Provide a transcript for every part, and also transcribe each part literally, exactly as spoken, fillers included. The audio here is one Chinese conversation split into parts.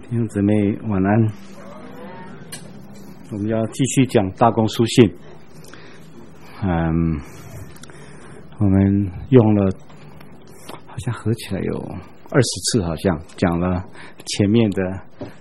弟兄姊妹晚安。我们要继续讲大公书信。嗯，我们用了好像合起来有二十次，好像讲了前面的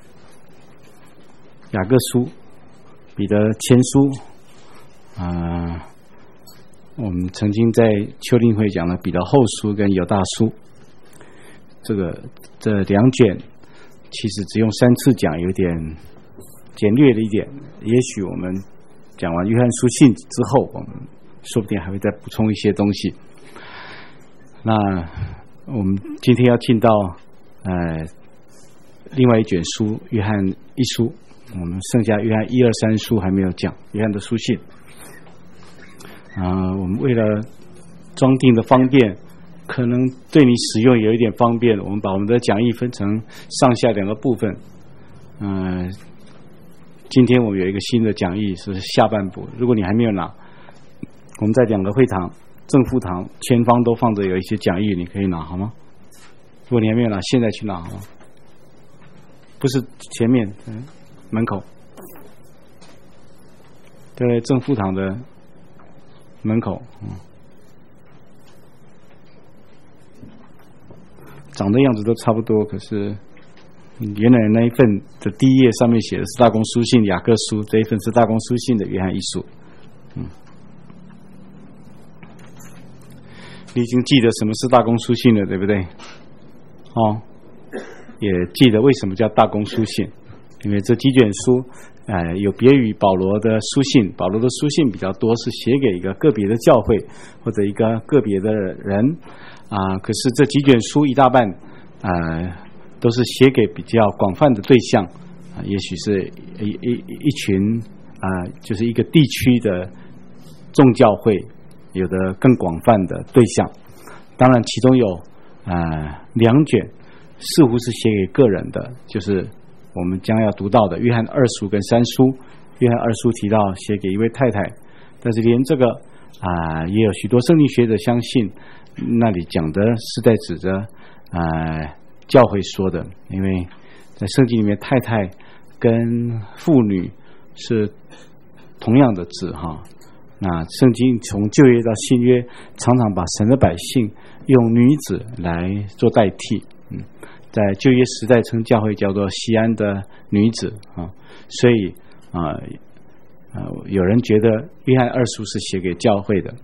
雅各书、彼得前书。啊、呃，我们曾经在秋令会讲了彼得后书跟犹大书。这个这两卷其实只用三次讲，有点简略了一点。也许我们讲完约翰书信之后，我们说不定还会再补充一些东西。那我们今天要进到呃另外一卷书约翰一书，我们剩下约翰一二三书还没有讲，约翰的书信。啊、呃，我们为了装订的方便，可能对你使用有一点方便，我们把我们的讲义分成上下两个部分。嗯、呃，今天我们有一个新的讲义是下半部，如果你还没有拿，我们在两个会堂正副堂前方都放着有一些讲义，你可以拿好吗？如果你还没有拿，现在去拿好吗？不是前面，嗯，门口，在正副堂的门口，嗯。长的样子都差不多，可是原来那一份的第一页上面写的是大公书信雅各书，这一份是大公书信的约翰一书。嗯，你已经记得什么是大公书信了，对不对？哦，也记得为什么叫大公书信，因为这几卷书，呃，有别于保罗的书信，保罗的书信比较多是写给一个个别的教会或者一个个别的人。啊，可是这几卷书一大半，呃，都是写给比较广泛的对象，啊，也许是一一一群啊，就是一个地区的众教会，有的更广泛的对象。当然，其中有啊两卷似乎是写给个人的，就是我们将要读到的约翰二书跟三书。约翰二书提到写给一位太太，但是连这个啊，也有许多圣经学者相信。那里讲的是在指着呃教会说的，因为在圣经里面太太跟妇女是同样的字哈。那圣经从旧约到新约常常把神的百姓用女子来做代替，嗯，在旧约时代称教会叫做西安的女子啊，所以啊 呃, 呃有人觉得约翰二书是写给教会的。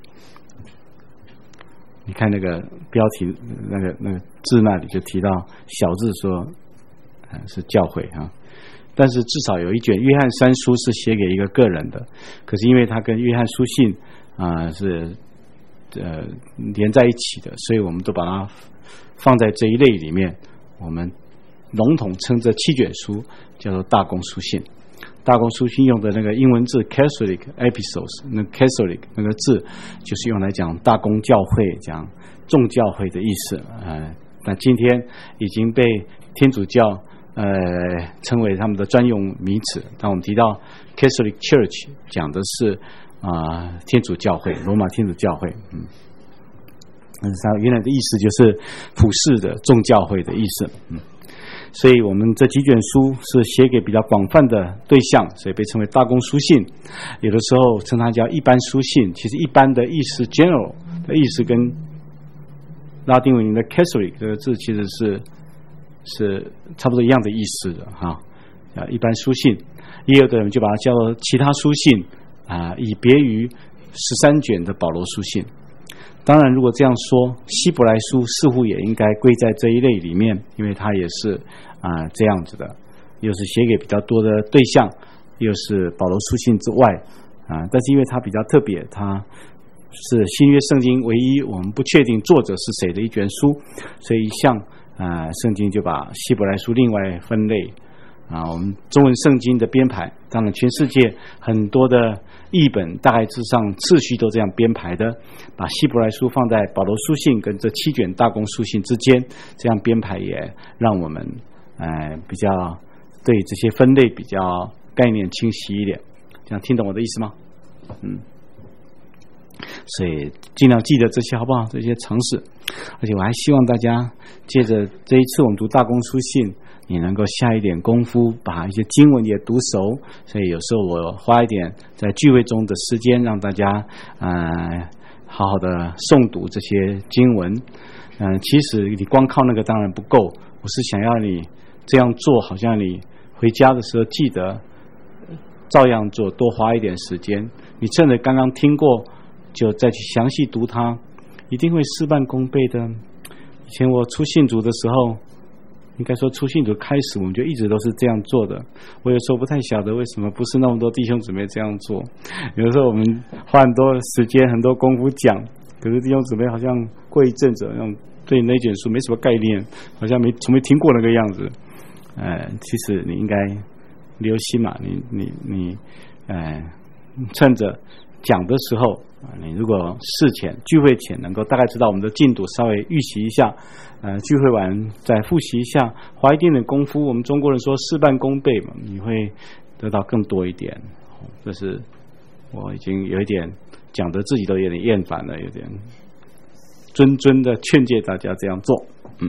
你看那个标题，那个那个字那里就提到小字说，呃、是教会啊。但是至少有一卷约翰三书是写给一个个人的，可是因为它跟约翰书信啊、呃、是呃连在一起的，所以我们都把它放在这一类里面。我们笼统称这七卷书叫做大公书信。大公书信用的那个英文字 Catholic Epistles， 那 Catholic 那个字就是用来讲大公教会、讲众教会的意思。呃，但今天已经被天主教呃称为他们的专用名词。当我们提到 Catholic Church， 讲的是啊、呃、天主教会，罗马天主教会。嗯，但是它原来的意思就是普世的众教会的意思。嗯。所以我们这几卷书是写给比较广泛的对象，所以被称为大公书信。有的时候称它叫一般书信，其实一般的意思 general 的意思跟拉丁文的 Catholic 这个字其实是是差不多一样的意思的哈。啊，一般书信，也有的人就把它叫做其他书信啊，以别于十三卷的保罗书信。当然，如果这样说，希伯来书似乎也应该归在这一类里面，因为它也是啊、呃、这样子的，又是写给比较多的对象，又是保罗书信之外啊、呃，但是因为它比较特别，它是新约圣经唯一我们不确定作者是谁的一卷书，所以一向啊、呃、圣经就把希伯来书另外分类啊。我们中文圣经的编排，当然全世界很多的译本大概之上次序都这样编排的，把希伯来书放在保罗书信跟这七卷大公书信之间，这样编排也让我们呃比较对这些分类比较概念清晰一点。这样听懂我的意思吗？嗯，所以尽量记得这些好不好？这些常识。而且我还希望大家借着这一次我们读大公书信， 你能够下一点功夫，把一些经文也读熟。所以有时候我花一点在聚会中的时间，让大家呃好好的诵读这些经文。嗯、呃，其实你光靠那个当然不够，我是想要你这样做，好像你回家的时候记得照样做，多花一点时间。你趁着刚刚听过，就再去详细读它，一定会事半功倍的。以前我初信主的时候，应该说初信主开始，我们就一直都是这样做的。我有时候不太晓得为什么不是那么多弟兄姊妹这样做。有时候我们花很多时间、很多功夫讲，可是弟兄姊妹好像过一阵子，好像对那卷书没什么概念，好像没从没听过那个样子。呃，其实你应该留心嘛，你你你，呃，趁着讲的时候。你如果事前聚会前能够大概知道我们的进度，稍微预习一下，呃，聚会完再复习一下，花一点点功夫。我们中国人说事半功倍嘛，你会得到更多一点。这是我已经有一点讲的自己都有点厌烦了，有点谆谆的劝诫大家这样做。嗯，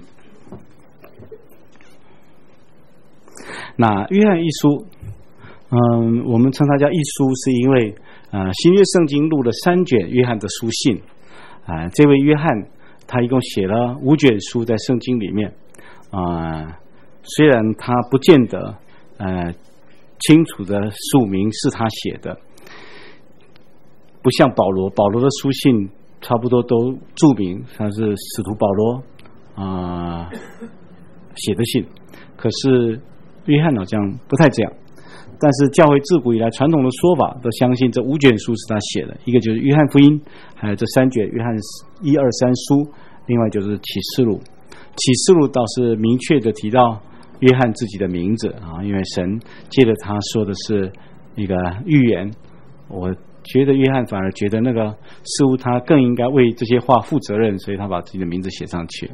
那约翰一书，嗯，我们称它叫一书，是因为。呃，新约圣经录了三卷约翰的书信，啊、呃，这位约翰他一共写了五卷书在圣经里面，啊、呃，虽然他不见得呃清楚的署名是他写的，不像保罗，保罗的书信差不多都注明他是使徒保罗啊、呃、写的信，可是约翰好像不太这样。但是教会自古以来传统的说法都相信这五卷书是他写的，一个就是约翰福音，还有这三卷约翰一二三书，另外就是启示录。启示录倒是明确的提到约翰自己的名字啊，因为神借着他说的是一个预言。我觉得约翰反而觉得那个似乎他更应该为这些话负责任，所以他把自己的名字写上去。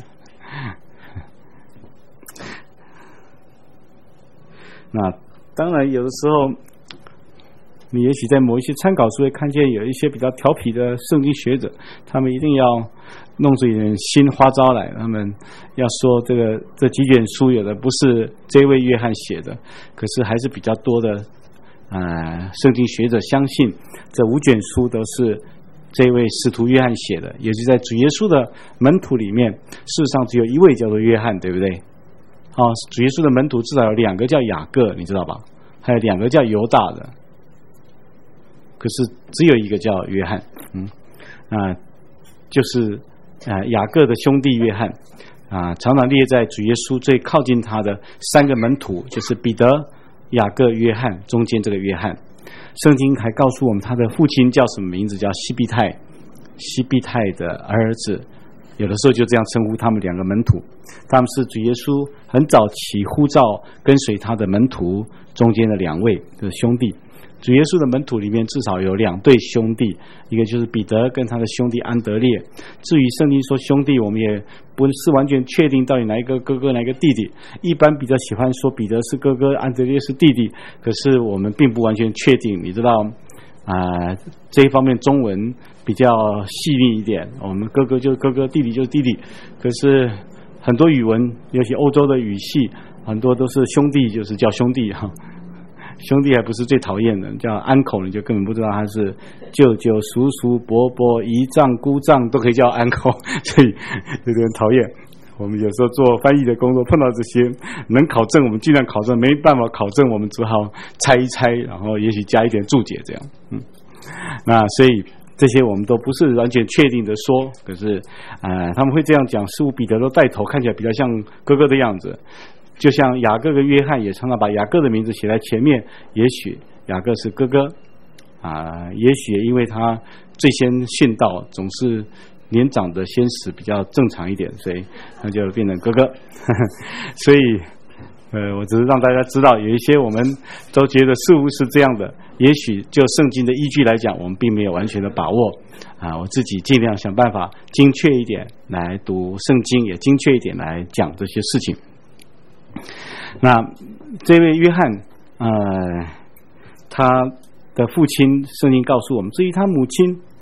那当然有的时候你也许在某一些参考书会看见有一些比较调皮的圣经学者，他们一定要弄出一点新花招来，他们要说这个这几卷书有的不是这位约翰写的，可是还是比较多的呃圣经学者相信这五卷书都是这位使徒约翰写的，也就是在主耶稣的门徒里面，事实上只有一位叫做约翰，对不对？哦，主耶稣的门徒至少有两个叫雅各，你知道吧？还有两个叫犹大的，可是只有一个叫约翰。嗯，啊，就是啊雅各的兄弟约翰啊，常常列在主耶稣最靠近他的三个门徒，就是彼得、雅各、约翰，中间这个约翰。圣经还告诉我们他的父亲叫什么名字，叫西庇太，西庇太的儿子。有的时候就这样称呼他们两个门徒，他们是主耶稣很早期呼召跟随他的门徒中间的两位的兄弟。主耶稣的门徒里面至少有两对兄弟，一个就是彼得跟他的兄弟安德烈。至于圣经说兄弟，我们也不是完全确定到底哪一个哥哥哪一个弟弟，一般比较喜欢说彼得是哥哥，安德烈是弟弟，可是我们并不完全确定。你知道啊、呃，这一方面中文比较细腻一点，我们哥哥就是哥哥，弟弟就是弟弟。可是很多语文，尤其欧洲的语系，很多都是兄弟就是叫兄弟哈，兄弟还不是最讨厌的，叫 uncle 你就根本不知道他是舅舅、叔叔、伯伯、姨丈、姑丈都可以叫 uncle， 所以有点讨厌。我们有时候做翻译的工作，碰到这些能考证，我们尽量考证；没办法考证，我们只好猜一猜，然后也许加一点注解，这样。嗯，那所以这些我们都不是完全确定的说，可是，呃，他们会这样讲，似乎彼得都带头，看起来比较像哥哥的样子。就像雅各跟约翰也常常把雅各的名字写在前面，也许雅各是哥哥，啊、呃，也许因为他最先信道，总是年长的先死比较正常一点，所以他就变成哥哥。所以，呃，我只是让大家知道，有一些我们都觉得似乎是这样的，也许就圣经的依据来讲，我们并没有完全的把握。啊，我自己尽量想办法精确一点来读圣经，也精确一点来讲这些事情。那这位约翰，呃，他的父亲，圣经告诉我们，至于他母亲，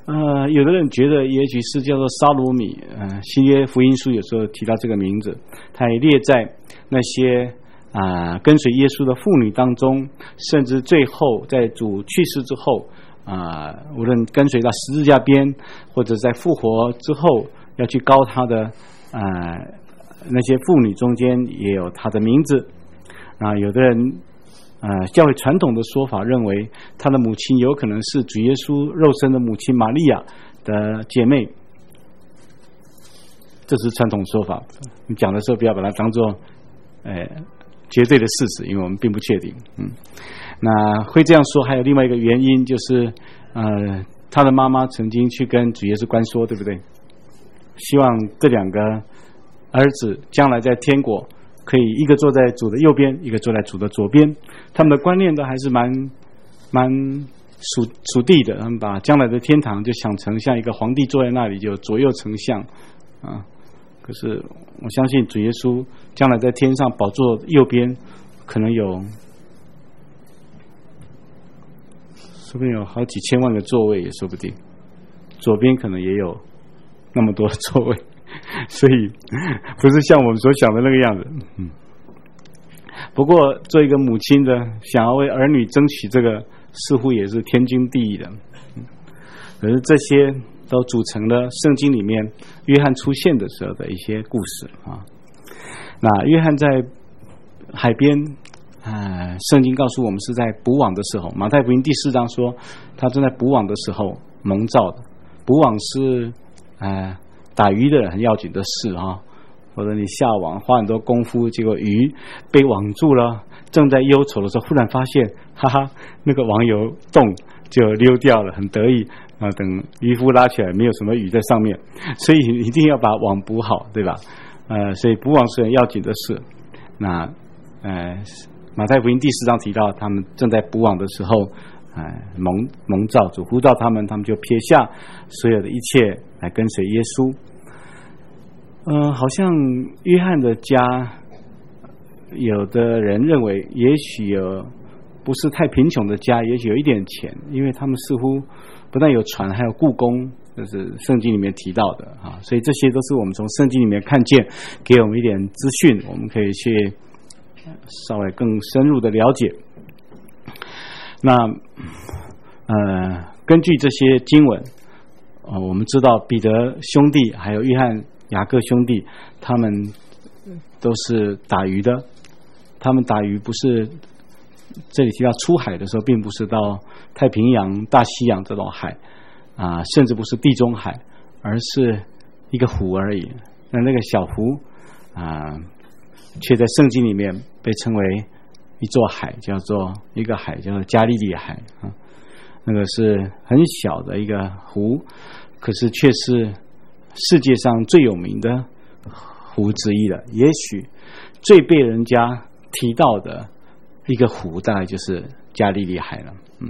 呃，有的人觉得也许是叫做沙罗米，呃，新约福音书有时候提到这个名字，他也列在那些啊、呃、跟随耶稣的妇女当中，甚至最后在主去世之后啊、呃，无论跟随到十字架边，或者在复活之后要去膏他的啊、呃、那些妇女中间也有他的名字啊，有的人。呃，教会传统的说法认为，他的母亲有可能是主耶稣肉身的母亲玛利亚的姐妹，这是传统说法。你讲的时候不要把它当作，呃，绝对的事实，因为我们并不确定。嗯，那会这样说，还有另外一个原因，就是呃，他的妈妈曾经去跟主耶稣官说，对不对？希望这两个儿子将来在天国。可以一个坐在主的右边，一个坐在主的左边，他们的观念都还是蛮蛮属属地的，他们把将来的天堂就想成像一个皇帝坐在那里，就左右丞相啊。可是我相信主耶稣将来在天上宝座右边，可能有说不定有好几千万个座位也说不定，左边可能也有那么多座位。所以不是像我们所想的那个样子。嗯，不过做一个母亲的，想要为儿女争取这个，似乎也是天经地义的。嗯，可是这些都组成了圣经里面约翰出现的时候的一些故事啊。那约翰在海边，呃，圣经告诉我们是在捕网的时候，马太福音第四章说他正在捕网的时候蒙召的。捕网是呃。打鱼的很要紧的事啊，或者你下网花很多功夫，结果鱼被网住了，正在忧愁的时候，忽然发现，哈哈，那个网有洞就溜掉了，很得意啊。等渔夫拉起来，没有什么鱼在上面，所以一定要把网捕好，对吧？呃，所以捕网是很要紧的事。那呃，马太福音第四章提到，他们正在捕网的时候。哎，蒙蒙召主呼召他们，他们就撇下所有的一切来跟随耶稣。嗯、呃，好像约翰的家，有的人认为也许有不是太贫穷的家，也许有一点钱，因为他们似乎不但有船，还有故宫，这是圣经里面提到的啊。所以这些都是我们从圣经里面看见，给我们一点资讯，我们可以去稍微更深入的了解。那呃，根据这些经文，呃，我们知道彼得兄弟还有约翰、雅各兄弟，他们都是打鱼的。他们打鱼不是这里提到出海的时候，并不是到太平洋、大西洋这种海啊、呃，甚至不是地中海，而是一个湖而已。那那个小湖啊、呃，却在圣经里面被称为一座海，叫做一个海，叫做加利利海啊。那个是很小的一个湖，可是却是世界上最有名的湖之一了。也许最被人家提到的一个湖，大概就是加利利海了。嗯，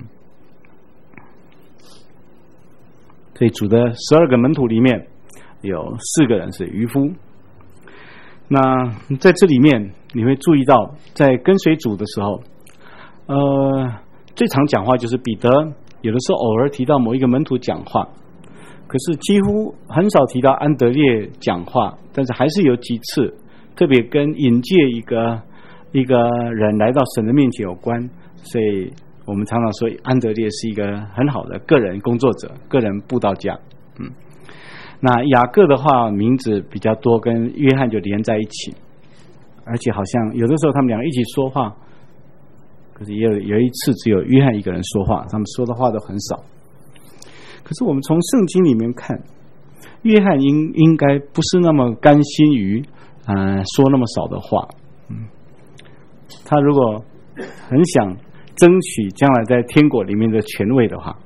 所以主的十二个门徒里面有四个人是渔夫。那在这里面你会注意到，在跟随主的时候，呃，最常讲话就是彼得，有的时候偶尔提到某一个门徒讲话，可是几乎很少提到安德烈讲话，但是还是有几次，特别跟引介一个一个人来到神的面前有关，所以我们常常说安德烈是一个很好的个人工作者、个人布道家。嗯，那雅各的话名字比较多，跟约翰就连在一起，而且好像有的时候他们两个一起说话，可是也有有一次只有约翰一个人说话，他们说的话都很少。可是我们从圣经里面看，约翰应应该不是那么甘心于呃说那么少的话。嗯，他如果很想争取将来在天国里面的权位的话，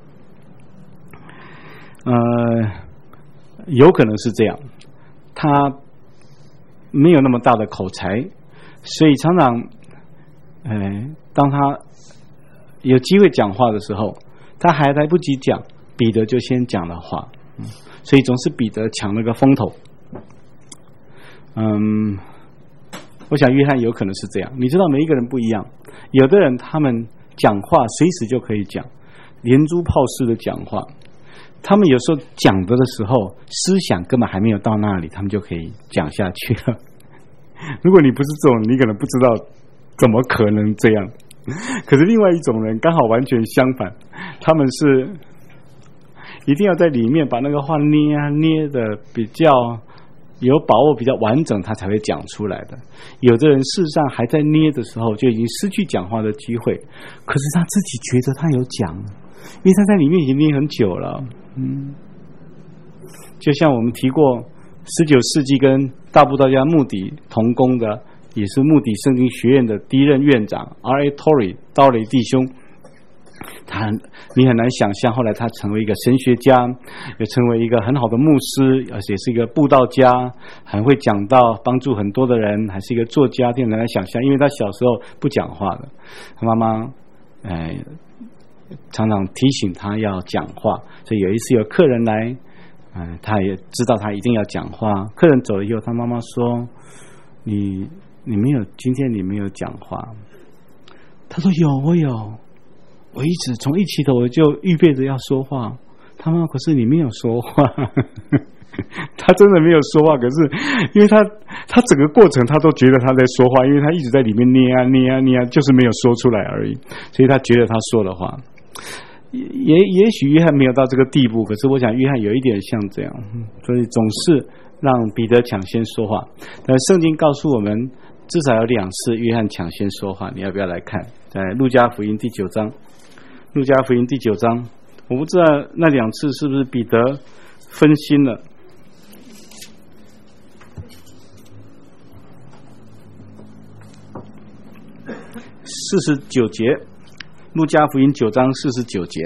呃，有可能是这样。他没有那么大的口才，所以常常，呃，当他有机会讲话的时候，他还来不及讲，彼得就先讲了话，嗯，所以总是彼得抢了个风头。嗯，我想约翰有可能是这样。你知道每一个人不一样，有的人他们讲话随时就可以讲，连珠炮似的讲话， 他们有时候讲的的时候，思想根本还没有到那里，他们就可以讲下去了。如果你不是这种，你可能不知道怎么可能这样。可是另外一种人刚好完全相反，他们是一定要在里面把那个话捏啊捏的比较有把握、比较完整，他才会讲出来的。有的人事实上还在捏的时候，就已经失去讲话的机会，可是他自己觉得他有讲，因为他在里面已经捏很久了。嗯，就像我们提过，十九世纪跟大布道家穆迪同工的，也是穆迪圣经学院的第一任院长 R A Torrey 刀雷弟兄，他你很难想象，后来他成为一个神学家，也成为一个很好的牧师，而且是一个布道家，很会讲道，帮助很多的人，还是一个作家，很难想象，因为他小时候不讲话的，他妈妈哎常常提醒他要讲话，所以有一次有客人来，哎，他也知道他一定要讲话。客人走了以后，他妈妈说：“你你没有今天你没有讲话。”他说：“有，我有，我一直从一起头我就预备着要说话。”他妈妈，可是你没有说话。他真的没有说话，可是因为他他整个过程他都觉得他在说话，因为他一直在里面捏啊捏啊捏啊，就是没有说出来而已，所以他觉得他说的话。也也许约翰没有到这个地步，可是我想约翰有一点像这样，所以总是让彼得抢先说话。但圣经告诉我们，至少有两次约翰抢先说话，你要不要来看？在路加福音第九章，路加福音第九章，我不知道那两次是不是彼得分心了。四十九节，路加福音九章四十九节，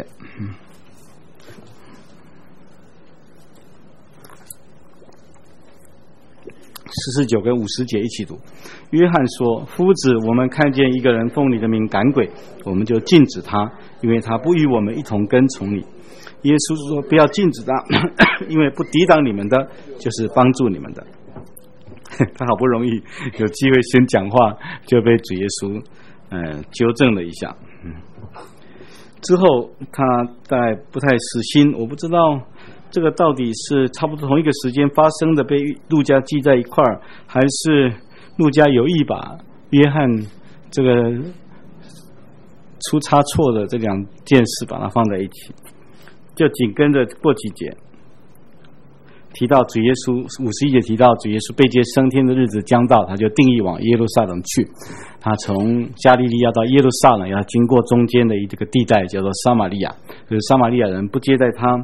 四十九跟五十节一起读。约翰说：“夫子，我们看见一个人奉你的名赶鬼，我们就禁止他，因为他不与我们一同跟从你。”耶稣说：“不要禁止他，因为不抵挡你们的，就是帮助你们的。”他好不容易有机会先讲话，就被主耶稣呃纠正了一下。嗯，之后他大概不太死心，我不知道这个到底是差不多同一个时间发生的，被路加记在一块儿，还是路加有意把约翰这个出差错的这两件事把它放在一起。就紧跟着过几节提到主耶稣，五十一节提到主耶稣被接升天的日子将到，他就定义往耶路撒冷去。他从加利利要到耶路撒冷，要经过中间的一个地带叫做撒玛利亚，可是撒玛利亚人不接待他。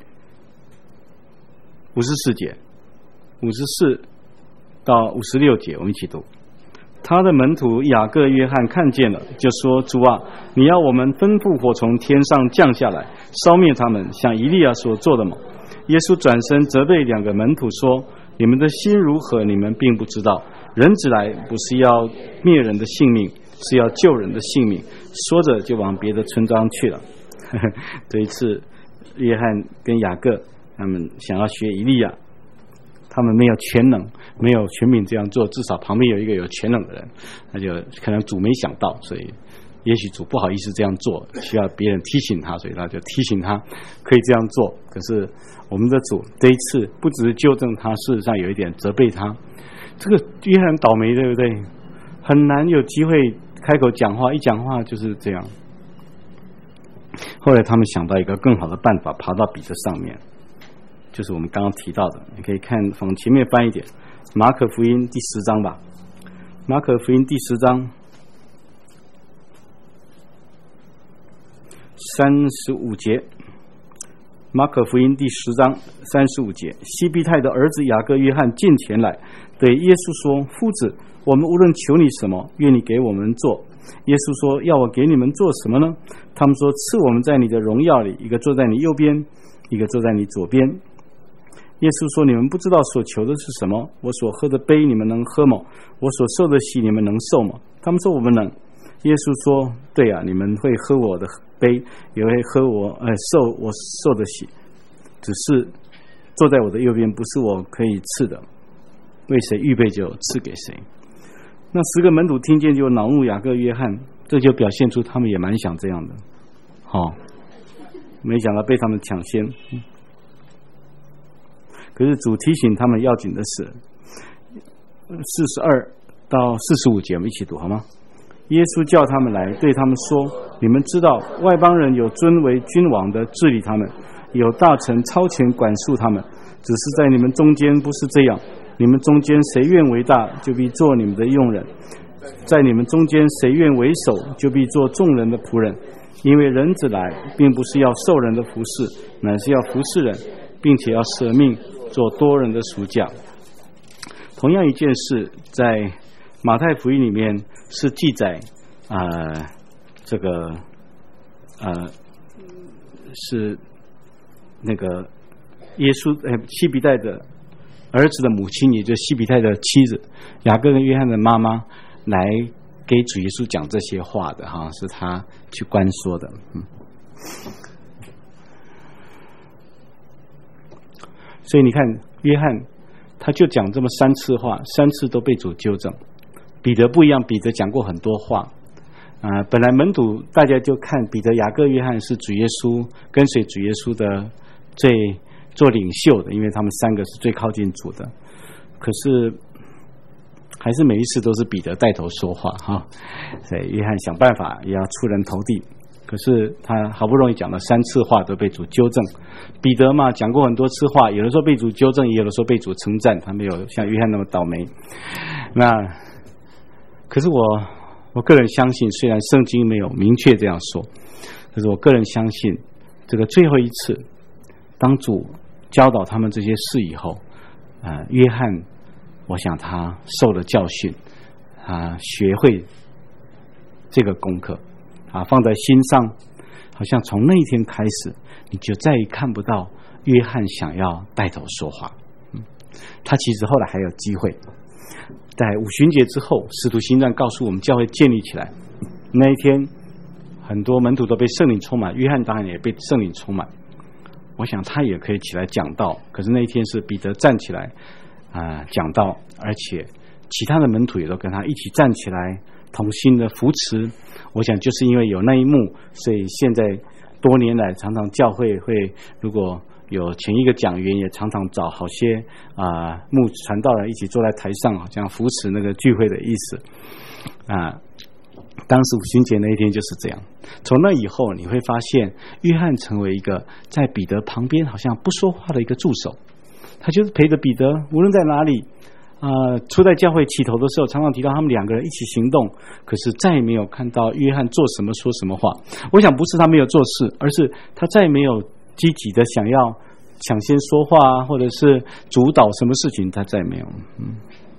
五十四节，五十四到五十六节，我们一起读。他的门徒雅各、约翰看见了，就说：“主啊，你要我们吩咐火从天上降下来，烧灭他们，像以利亚所做的吗？”耶稣转身责备两个门徒说：“你们的心如何？你们并不知道。人子来不是要灭人的性命，是要救人的性命。”说着就往别的村庄去了。这一次，约翰跟雅各他们想要学以利亚，他们没有全能，没有全民这样做，至少旁边有一个有全能的人，那就可能主没想到，所以也许主不好意思这样做，需要别人提醒他，所以他就提醒他可以这样做。可是我们的主这一次不只是纠正他，事实上有一点责备他。这个约翰倒霉，对不对？很难有机会开口讲话，一讲话就是这样。后来他们想到一个更好的办法，爬到彼得上面，就是我们刚刚提到的，你可以看从前面翻一点，马可福音第十章吧。马可福音第十章三十五节，马可福音第十章三十五节，西庇太的儿子雅各、约翰进前来，对耶稣说：“夫子，我们无论求你什么，愿你给我们做。”耶稣说：“要我给你们做什么呢？”他们说：“赐我们在你的荣耀里，一个坐在你右边，一个坐在你左边。”耶稣说：“你们不知道所求的是什么？我所喝的杯你们能喝吗？我所受的洗你们能受吗？”他们说：“我们能。”耶稣说：“对啊，你们会喝我的杯，也会喝我呃受我受的洗，只是坐在我的右边不是我可以赐的，为谁预备就赐给谁。”那十个门徒听见就恼怒雅各、约翰，这就表现出他们也蛮想这样的。好、哦， 没想到被他们抢先。可是主提醒他们要紧的是四十二到四十五节，我们一起读好吗？耶稣叫他们来，对他们说：你们知道外邦人有尊为君王的治理他们，有大臣超前管束他们，只是在你们中间不是这样。你们中间谁愿为大，就必做你们的用人；在你们中间谁愿为首，就必做众人的仆人。因为人子来，并不是要受人的服侍，乃是要服侍人，并且要舍命做多人的赎价。同样一件事，在马太福音里面是记载，呃，这个呃是那个耶稣呃西比泰的儿子的母亲，也就是西比泰的妻子雅各跟约翰的妈妈来给主耶稣讲这些话的哈，是他去关说的。嗯，所以你看约翰他就讲这么三次话，三次都被主纠正。彼得不一样，彼得讲过很多话啊、呃。本来门徒大家就看彼得、雅各、约翰是主耶稣跟随主耶稣的最做领袖的，因为他们三个是最靠近主的。可是还是每一次都是彼得带头说话哈，所以约翰想办法也要出人头地。可是他好不容易讲了三次话都被主纠正。彼得嘛讲过很多次话，有的时候被主纠正，也有的时候被主称赞，他没有像约翰那么倒霉。那可是我我个人相信，虽然圣经没有明确这样说，可是我个人相信这个最后一次当主教导他们这些事以后，呃，约翰我想他受了教训，他学会这个功课啊，放在心上，好像从那一天开始，你就再也看不到约翰想要带头说话。嗯，他其实后来还有机会，在五旬节之后，使徒行传告诉我们教会建立起来那一天，很多门徒都被圣灵充满，约翰当然也被圣灵充满。我想他也可以起来讲道，可是那一天是彼得站起来啊、呃、讲道，而且其他的门徒也都跟他一起站起来，同心的扶持。我想就是因为有那一幕，所以现在多年来常常教会会如果有前一个讲员，也常常找好些啊、呃、牧传道人一起坐在台上，好像扶持那个聚会的意思啊、呃。当时五旬节那一天就是这样。从那以后，你会发现约翰成为一个在彼得旁边好像不说话的一个助手，他就是陪着彼得，无论在哪里。呃，初代教会起头的时候，常常提到他们两个人一起行动，可是再也没有看到约翰做什么说什么话。我想不是他没有做事，而是他再也没有积极的想要抢先说话啊，或者是主导什么事情，他再也没有。嗯，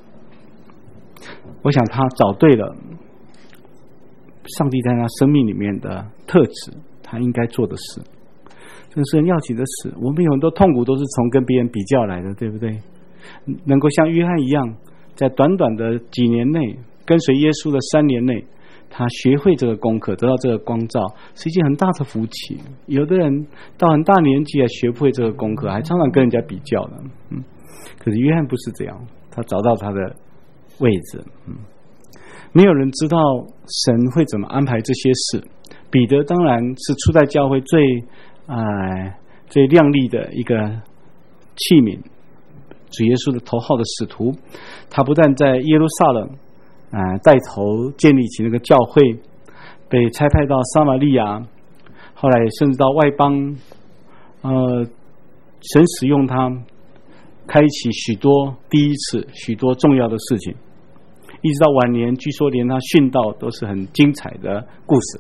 我想他找对了上帝在他生命里面的特质，他应该做的事。这是很要紧的事。我们有很多痛苦都是从跟别人比较来的，对不对？能够像约翰一样，在短短的几年内，跟随耶稣的三年内，他学会这个功课，得到这个光照，是一件很大的福气。有的人到很大年纪还学不会这个功课，还常常跟人家比较的。嗯，可是约翰不是这样，他找到他的位置。嗯，没有人知道神会怎么安排这些事。彼得当然是初代教会最呃最亮丽的一个器皿，主耶稣的头号的使徒。他不但在耶路撒冷呃带头建立起那个教会，被差派到撒玛利亚，后来甚至到外邦，呃神使用他开启许多第一次许多重要的事情，一直到晚年据说连他殉道都是很精彩的故事。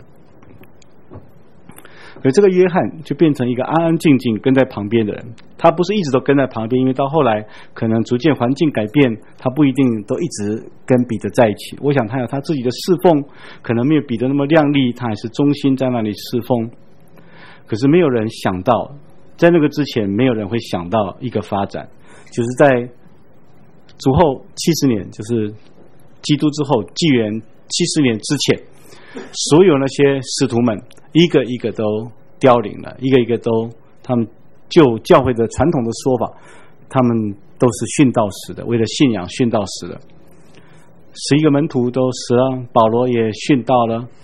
而这个约翰就变成一个安安静静跟在旁边的人，他不是一直都跟在旁边，因为到后来可能逐渐环境改变，他不一定都一直跟彼得在一起。我想他有他自己的侍奉，可能没有彼得那么亮丽，他还是忠心在那里侍奉。可是没有人想到，在那个之前没有人会想到一个发展，就是在主后七十年，就是基督之后纪元七十年之前，所有那些使徒们一个一个都凋零了，一个一个都，他们就教会的传统的说法，他们都是殉道死的，为了信仰殉道死的。十一个门徒都死了，保罗也殉道了，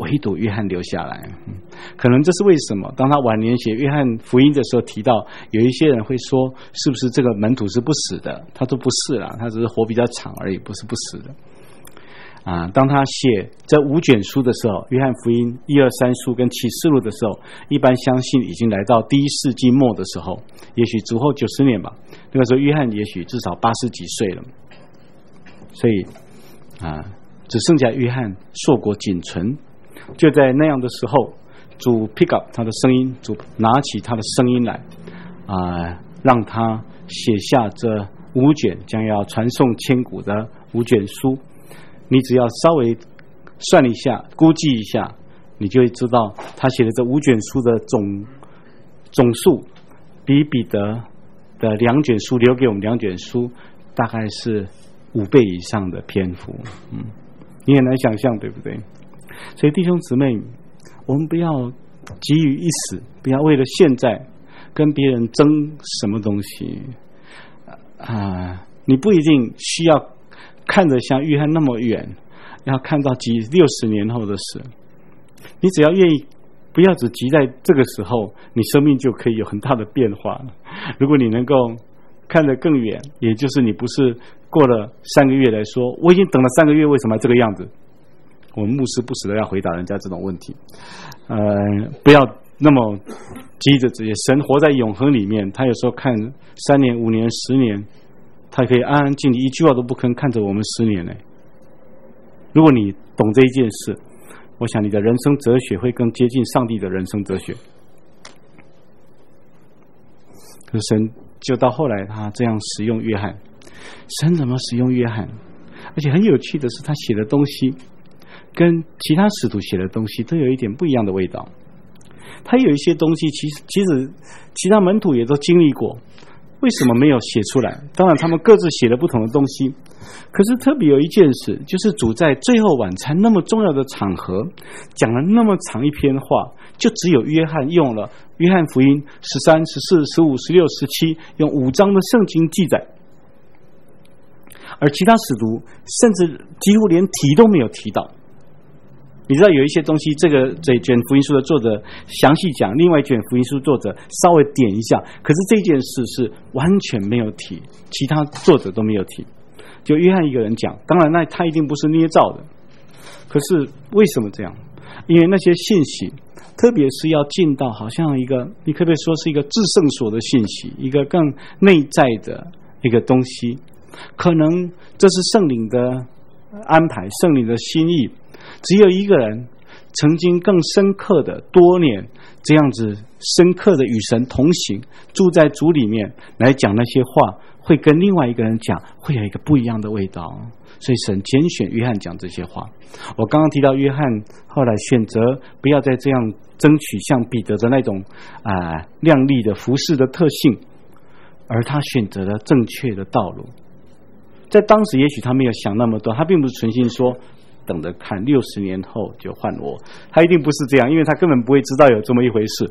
唯独约翰留下来。可能这是为什么当他晚年写约翰福音的时候提到，有一些人会说是不是这个门徒是不死的，他说不是啦，他只是活比较长而已，不是不死的啊。当他写这五卷书的时候，约翰福音一二三书跟启示录的时候，一般相信已经来到第一世纪末的时候，也许主后九十年吧，那个时候约翰也许至少八十几岁了，所以啊，只剩下约翰硕果仅存。就在那样的时候，主 pick up 他的声音，主拿起他的声音来啊，让他写下这五卷将要传颂千古的五卷书。你只要稍微算一下，估计一下，你就会知道他写的这五卷书的总总数比彼得的两卷书留给我们两卷书大概是五倍以上的篇幅。嗯，你很难想象，对不对？所以弟兄姊妹，我们不要急于一时，不要为了现在跟别人争什么东西啊！你不一定需要看得像约翰那么远，要看到几六十年后的事。你只要愿意，不要只急在这个时候，你生命就可以有很大的变化了。如果你能够看得更远，也就是你不是过了三个月来说，我已经等了三个月，为什么这个样子？我们牧师不时的要回答人家这种问题，呃，不要那么急着直接。神活在永恒里面，他有时候看三年、五年、十年，他可以安安静静一句话都不吭看着我们十年呢。如果你懂这一件事，我想你的人生哲学会更接近上帝的人生哲学。可是神就到后来，他这样使用约翰。神怎么使用约翰？而且很有趣的是，他写的东西跟其他使徒写的东西都有一点不一样的味道。他有一些东西其实其实其他门徒也都经历过，为什么没有写出来？当然他们各自写了不同的东西，可是特别有一件事，就是主在最后晚餐那么重要的场合讲了那么长一篇话，就只有约翰用了约翰福音十三、十四、十五、十六、十七，用五章的圣经记载，而其他使徒甚至几乎连提都没有提到。你知道有一些东西，这个这卷福音书的作者详细讲，另外一卷福音书作者稍微点一下，可是这件事是完全没有提，其他作者都没有提，就约翰一个人讲。当然那他一定不是捏造的，可是为什么这样？因为那些信息特别是要进到好像一个，你可不可以说是一个至圣所的信息，一个更内在的一个东西，可能这是圣灵的安排，圣灵的心意。只有一个人曾经更深刻的多年这样子深刻的与神同行，住在主里面来讲那些话，会跟另外一个人讲会有一个不一样的味道。所以神拣选约翰讲这些话。我刚刚提到约翰后来选择不要再这样争取像彼得的那种啊、呃、亮丽的服饰的特性，而他选择了正确的道路。在当时也许他没有想那么多，他并不是存心说等着看六十年后就换我，他一定不是这样，因为他根本不会知道有这么一回事。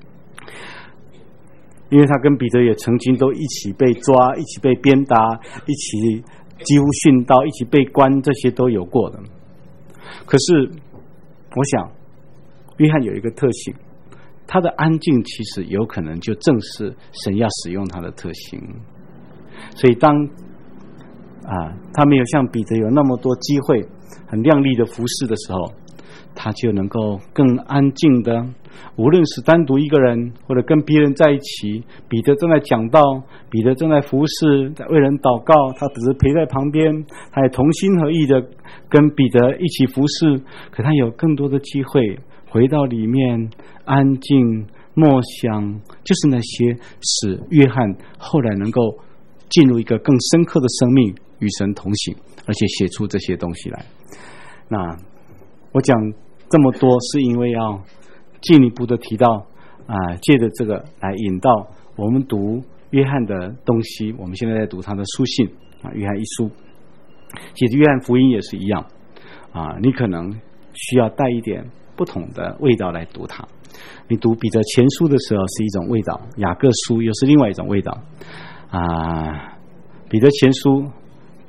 因为他跟彼得也曾经都一起被抓，一起被鞭打，一起几乎殉道，一起被关，这些都有过的。可是我想约翰有一个特性，他的安静其实有可能就正是神要使用他的特性。所以当啊他没有像彼得有那么多机会很亮丽的服侍的时候，他就能够更安静的，无论是单独一个人或者跟别人在一起，彼得正在讲道，彼得正在服侍，在为人祷告，他只是陪在旁边，他也同心合意的跟彼得一起服侍，可他有更多的机会回到里面安静默想，就是那些使约翰后来能够进入一个更深刻的生命，与神同行，而且写出这些东西来。那我讲这么多是因为要进一步的提到啊、呃，借着这个来引导我们读约翰的东西。我们现在在读他的书信啊，约翰一书，其实约翰福音也是一样啊，你可能需要带一点不同的味道来读它。你读彼得前书的时候是一种味道，雅各书又是另外一种味道啊。彼得前书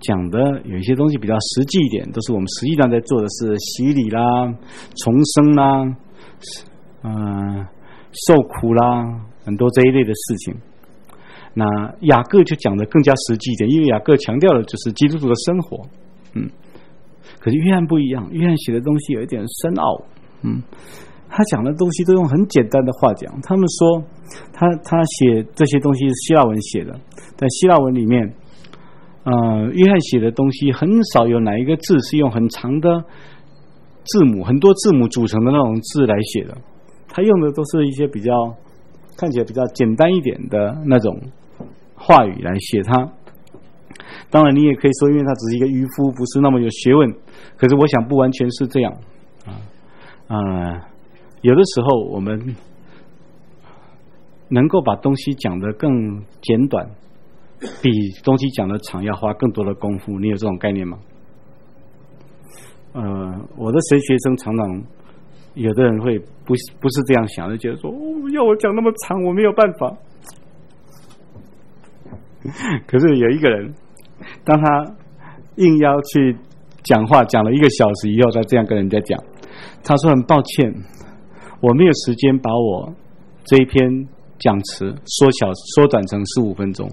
讲的有一些东西比较实际一点，都是我们实际上在做的事，洗礼啦、重生啦、嗯、呃、受苦啦，很多这一类的事情。那雅各就讲的更加实际一点，因为雅各强调的就是基督徒的生活，嗯。可是约翰不一样，约翰写的东西有一点深奥，嗯。他讲的东西都用很简单的话讲。他们说他他写这些东西是希腊文写的，在希腊文里面，呃，约翰写的东西很少有哪一个字是用很长的字母、很多字母组成的那种字来写的。他用的都是一些比较看起来比较简单一点的那种话语来写它。当然，你也可以说，因为他只是一个渔夫，不是那么有学问。可是我想不完全是这样啊啊。呃有的时候我们能够把东西讲得更简短，比东西讲得长要花更多的功夫。你有这种概念吗？呃，我的神学生常常有的人会不不是这样想，就觉得说，哦，要我讲那么长，我没有办法。可是有一个人，当他应邀去讲话，讲了一个小时以后，他这样跟人家讲，他说很抱歉，我没有时间把我这一篇讲词缩小缩短成十五分钟。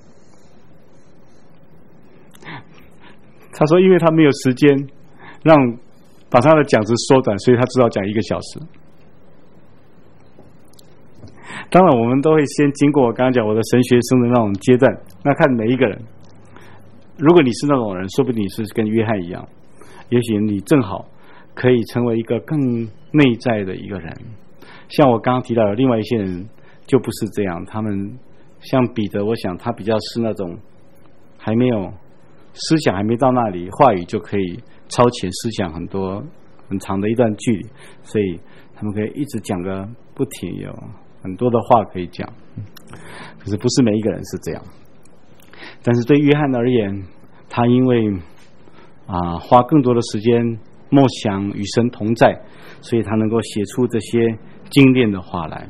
他说，因为他没有时间让把他的讲词缩短，所以他只好讲一个小时。当然，我们都会先经过我刚刚讲我的神学生的那种阶段，那看每一个人。如果你是那种人，说不定你是跟约翰一样，也许你正好可以成为一个更内在的一个人。像我刚刚提到的另外一些人就不是这样，他们像彼得，我想他比较是那种还没有思想还没到那里，话语就可以超前思想很多很长的一段距离，所以他们可以一直讲个不停，有很多的话可以讲。可是不是每一个人是这样。但是对约翰而言，他因为啊花更多的时间默想与神同在，所以他能够写出这些精炼的话来。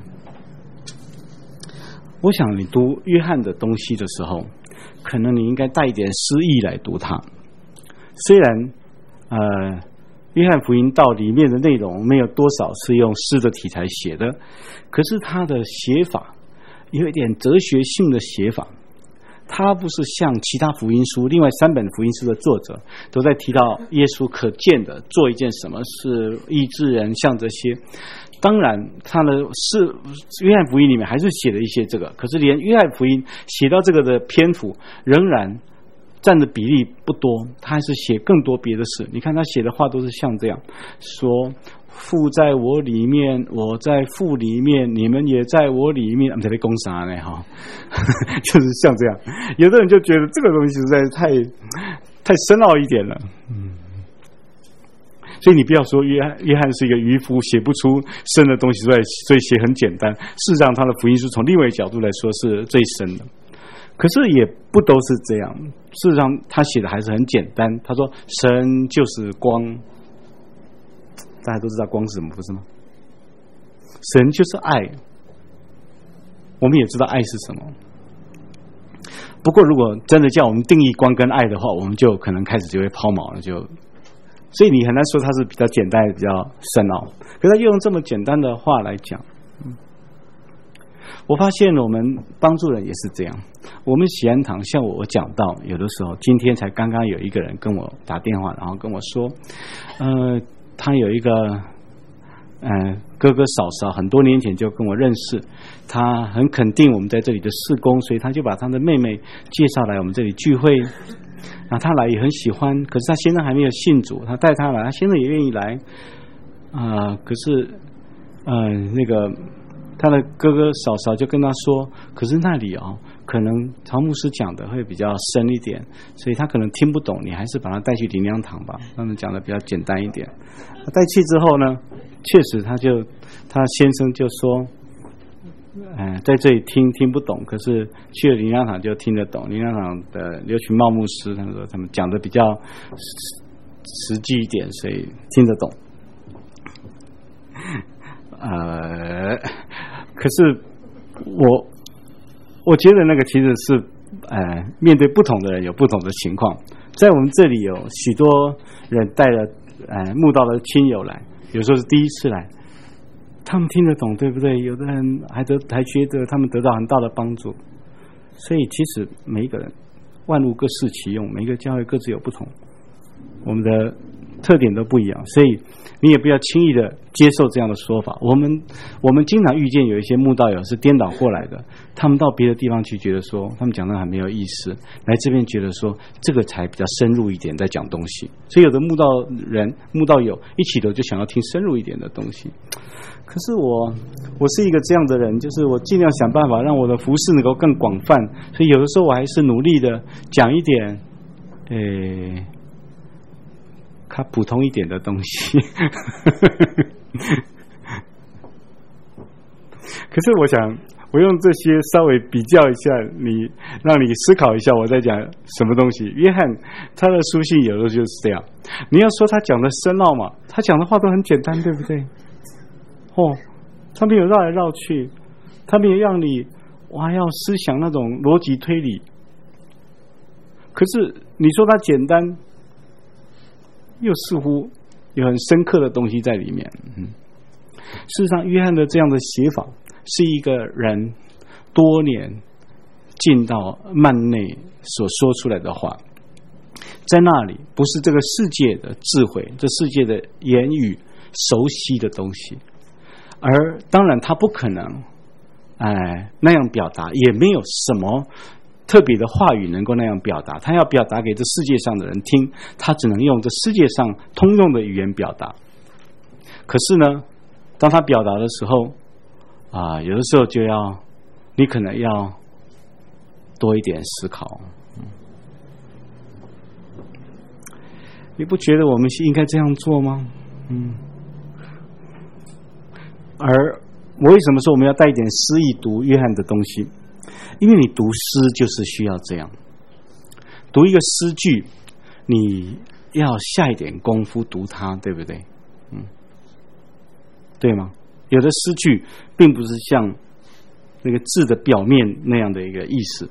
我想你读约翰的东西的时候，可能你应该带一点诗意来读它。虽然呃约翰福音道里面的内容没有多少是用诗的题材写的，可是他的写法有一点哲学性的写法。他不是像其他福音书，另外三本福音书的作者都在提到耶稣可见的做一件什么事，医治人，像这些。当然他的是约翰福音里面还是写了一些这个，可是连约翰福音写到这个的篇幅仍然占的比例不多，他还是写更多别的事。你看他写的话都是像这样说，父在我里面，我在父里面，你们也在我里面。我们在这讲啥呢？哈，就是像这样。有的人就觉得这个东西实在是太太深奥一点了，嗯。所以你不要说约翰，约翰是一个渔夫，写不出深的东西出来，所以写很简单。事实上，他的福音书从另外一个角度来说是最深的。可是也不都是这样。事实上，他写的还是很简单。他说：“神就是光。”大家都知道光是什么，不是吗？神就是爱，我们也知道爱是什么。不过，如果真的叫我们定义光跟爱的话，我们就可能开始就会抛锚了。就，所以你很难说它是比较简单、比较深奥。可是他用这么简单的话来讲，嗯，我发现我们帮助人也是这样。我们喜安堂，像我讲到，有的时候，今天才刚刚有一个人跟我打电话，然后跟我说，呃。他有一个呃哥哥嫂嫂，很多年前就跟我认识，他很肯定我们在这里的事工，所以他就把他的妹妹介绍来我们这里聚会。那他来也很喜欢，可是他先生还没有信主，他带他来，他先生也愿意来啊、呃。可是呃那个他的哥哥嫂嫂就跟他说，可是那里哦，可能曹牧师讲的会比较深一点，所以他可能听不懂，你还是把他带去灵粮堂吧，他们讲的比较简单一点。带去之后呢，确实他就他先生就说，呃，在这里听听不懂，可是去了灵粮堂就听得懂。灵粮堂的刘群茂牧师他说他们讲的比较实际一点，所以听得懂。呃，可是我。我觉得那个其实是，呃，面对不同的人有不同的情况。 在我们这里有许多人带了呃慕道的亲友来，有时候是第一次来，他们听得懂，对不对？有的人还得还觉得他们得到很大的帮助。所以其实每一个人万物各适其用，每一个教会各自有不同，我们的特点都不一样，所以你也不要轻易的接受这样的说法。我们我们经常遇见有一些慕道友是颠倒过来的，他们到别的地方去觉得说他们讲的很没有意思，来这边觉得说这个才比较深入一点在讲东西，所以有的慕道人慕道友一起头就想要听深入一点的东西。可是我我是一个这样的人，就是我尽量想办法让我的服事能够更广泛，所以有的时候我还是努力的讲一点诶它普通一点的东西可是我想我用这些稍微比较一下，你让你思考一下我在讲什么东西。约翰他的书信有的就是这样，你要说他讲的深奥嘛，他讲的话都很简单，对不对？哦，他没有绕来绕去，他没有让你哇要思想那种逻辑推理。可是你说他简单，又似乎有很深刻的东西在里面。嗯，事实上约翰的这样的写法是一个人多年进到幔内所说出来的话，在那里不是这个世界的智慧，这世界的言语熟悉的东西，而当然他不可能哎那样表达，也没有什么特别的话语能够那样表达，他要表达给这世界上的人听，他只能用这世界上通用的语言表达。可是呢，当他表达的时候啊，有的时候就要你可能要多一点思考。嗯，你不觉得我们是应该这样做吗？嗯，而我为什么说我们要带一点诗意读约翰的东西？因为你读诗就是需要这样，读一个诗句，你要下一点功夫读它，对不对？嗯，对吗？有的诗句并不是像那个字的表面那样的一个意思。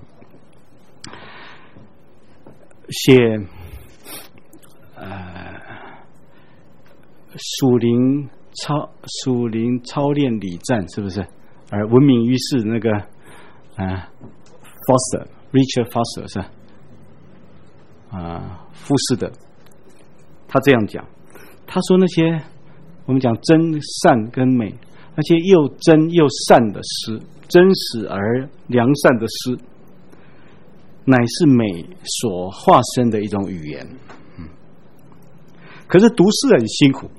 写呃属灵操属灵操练礼赞，是不是？而闻名于世那个啊 Foster Richard Foster 是吧？啊，富士的，他这样讲，他说那些我们讲真善跟美，那些又真又善的诗，真实而良善的诗，乃是美所化身的一种语言。嗯，可是读诗很辛苦。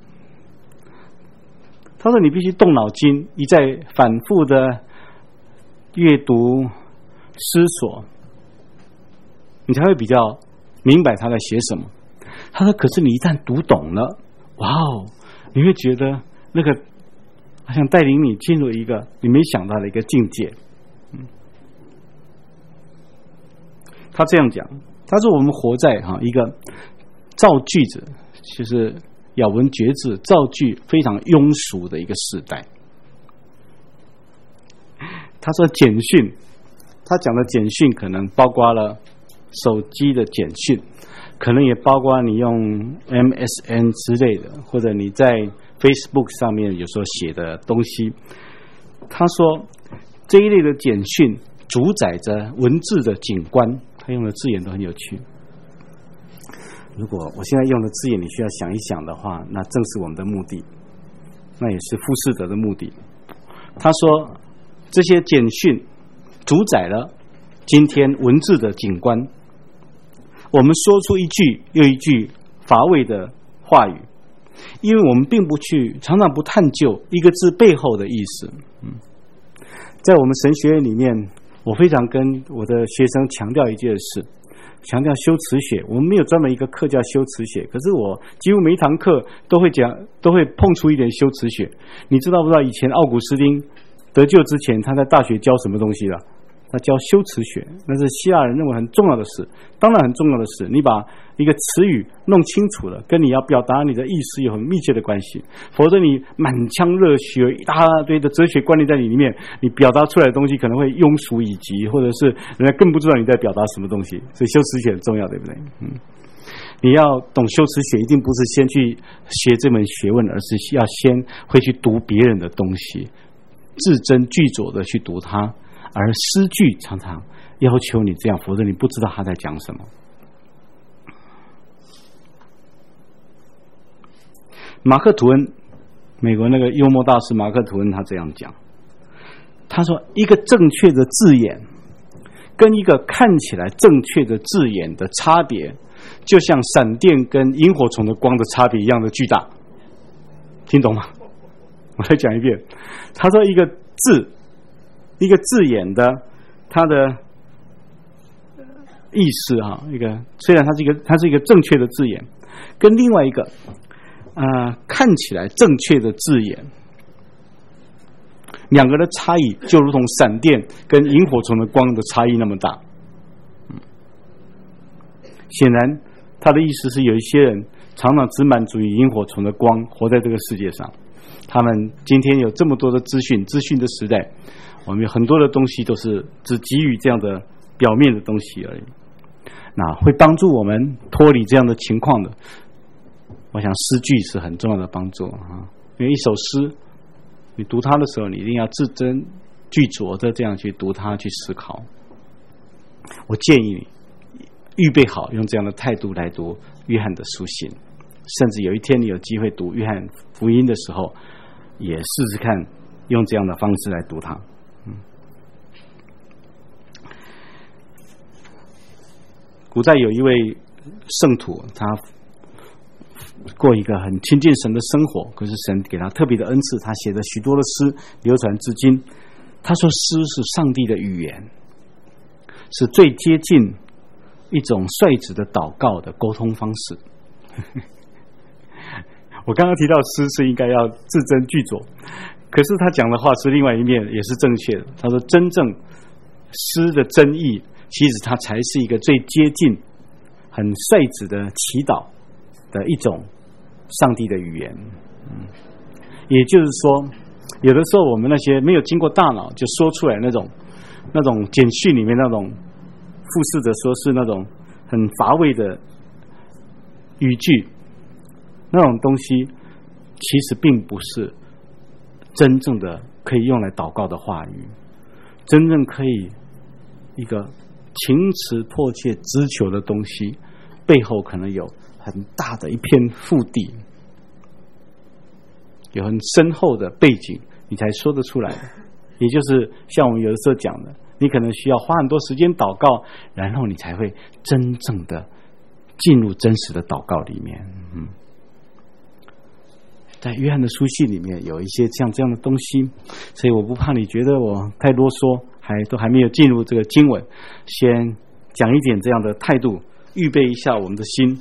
他说你必须动脑筋，一再反复的阅读思索，你才会比较明白他在写什么。他说可是你一旦读懂了，哇哦，你会觉得那个好像带领你进入一个你没想到的一个境界。嗯，他这样讲，他说我们活在哈一个造句子，就是咬文嚼字造句非常庸俗的一个时代。他说简讯，他讲的简讯可能包括了手机的简讯，可能也包括你用 M S N 之类的，或者你在 Facebook 上面有时候写的东西。他说这一类的简讯主宰着文字的景观，他用的字眼都很有趣。如果我现在用的字眼你需要想一想的话，那正是我们的目的，那也是富士德的目的。他说这些简讯主宰了今天文字的景观，我们说出一句又一句乏味的话语，因为我们并不去常常不探究一个字背后的意思。嗯，在我们神学院里面，我非常跟我的学生强调一件事，强调修辞学。我们没有专门一个课叫修辞学，可是我几乎每一堂课都会讲，都会碰出一点修辞学。你知道不知道以前奥古斯丁得救之前他在大学教什么东西了？ 那教修辞学，那是希腊人认为很重要的事。当然很重要的事，你把一个词语弄清楚了，跟你要表达你的意思有很密切的关系。否则你满腔热血，一大堆的哲学观念在你里面，你表达出来的东西可能会庸俗以及，或者是人家更不知道你在表达什么东西。所以修辞学很重要，对不对？嗯，你要懂修辞学，一定不是先去学这门学问，而是要先会去读别人的东西，字斟句酌的去读它。而诗句常常要求你这样，否则你不知道他在讲什么。马克吐温，美国那个幽默大师马克吐温，他这样讲，他说一个正确的字眼跟一个看起来正确的字眼的差别，就像闪电跟萤火虫的光的差别一样的巨大。听懂吗？我再讲一遍。他说一个字一个字眼的它的意思啊，一个虽然它是一个它是一个正确的字眼，跟另外一个呃看起来正确的字眼，两个的差异就如同闪电跟萤火虫的光的差异那么大。嗯，显然他的意思是有一些人常常只满足于萤火虫的光，活在这个世界上。他们今天有这么多的资讯，资讯的时代，我们有很多的东西都是只给予这样的表面的东西而已。那会帮助我们脱离这样的情况的，我想诗句是很重要的帮助啊。因为一首诗，你读它的时候，你一定要字斟句酌的这样去读它，去思考。我建议你预备好用这样的态度来读约翰的书信，甚至有一天你有机会读约翰福音的时候，也试试看用这样的方式来读它。嗯，古代有一位圣徒，他过一个很亲近神的生活，可是神给他特别的恩赐，他写了许多的诗流传至今。他说诗是上帝的语言，是最接近一种率直的祷告的沟通方式。我刚刚提到诗是应该要字斟句酌，可是他讲的话是另外一面，也是正确的。他说真正诗的真意，其实它才是一个最接近很率直的祈祷的一种上帝的语言。嗯，也就是说，有的时候我们那些没有经过大脑就说出来那种那种简讯里面那种复试着说是那种很乏味的语句，那种东西其实并不是真正的可以用来祷告的话语。真正可以一个情辞迫切直求的东西，背后可能有很大的一片腹地，有很深厚的背景，你才说得出来的。也就是像我们有的时候讲的，你可能需要花很多时间祷告，然后你才会真正的进入真实的祷告里面。嗯，在约翰的书信里面有一些像这样的东西，所以我不怕你觉得我太啰嗦，还都还没有进入这个经文，先讲一点这样的态度，预备一下我们的心。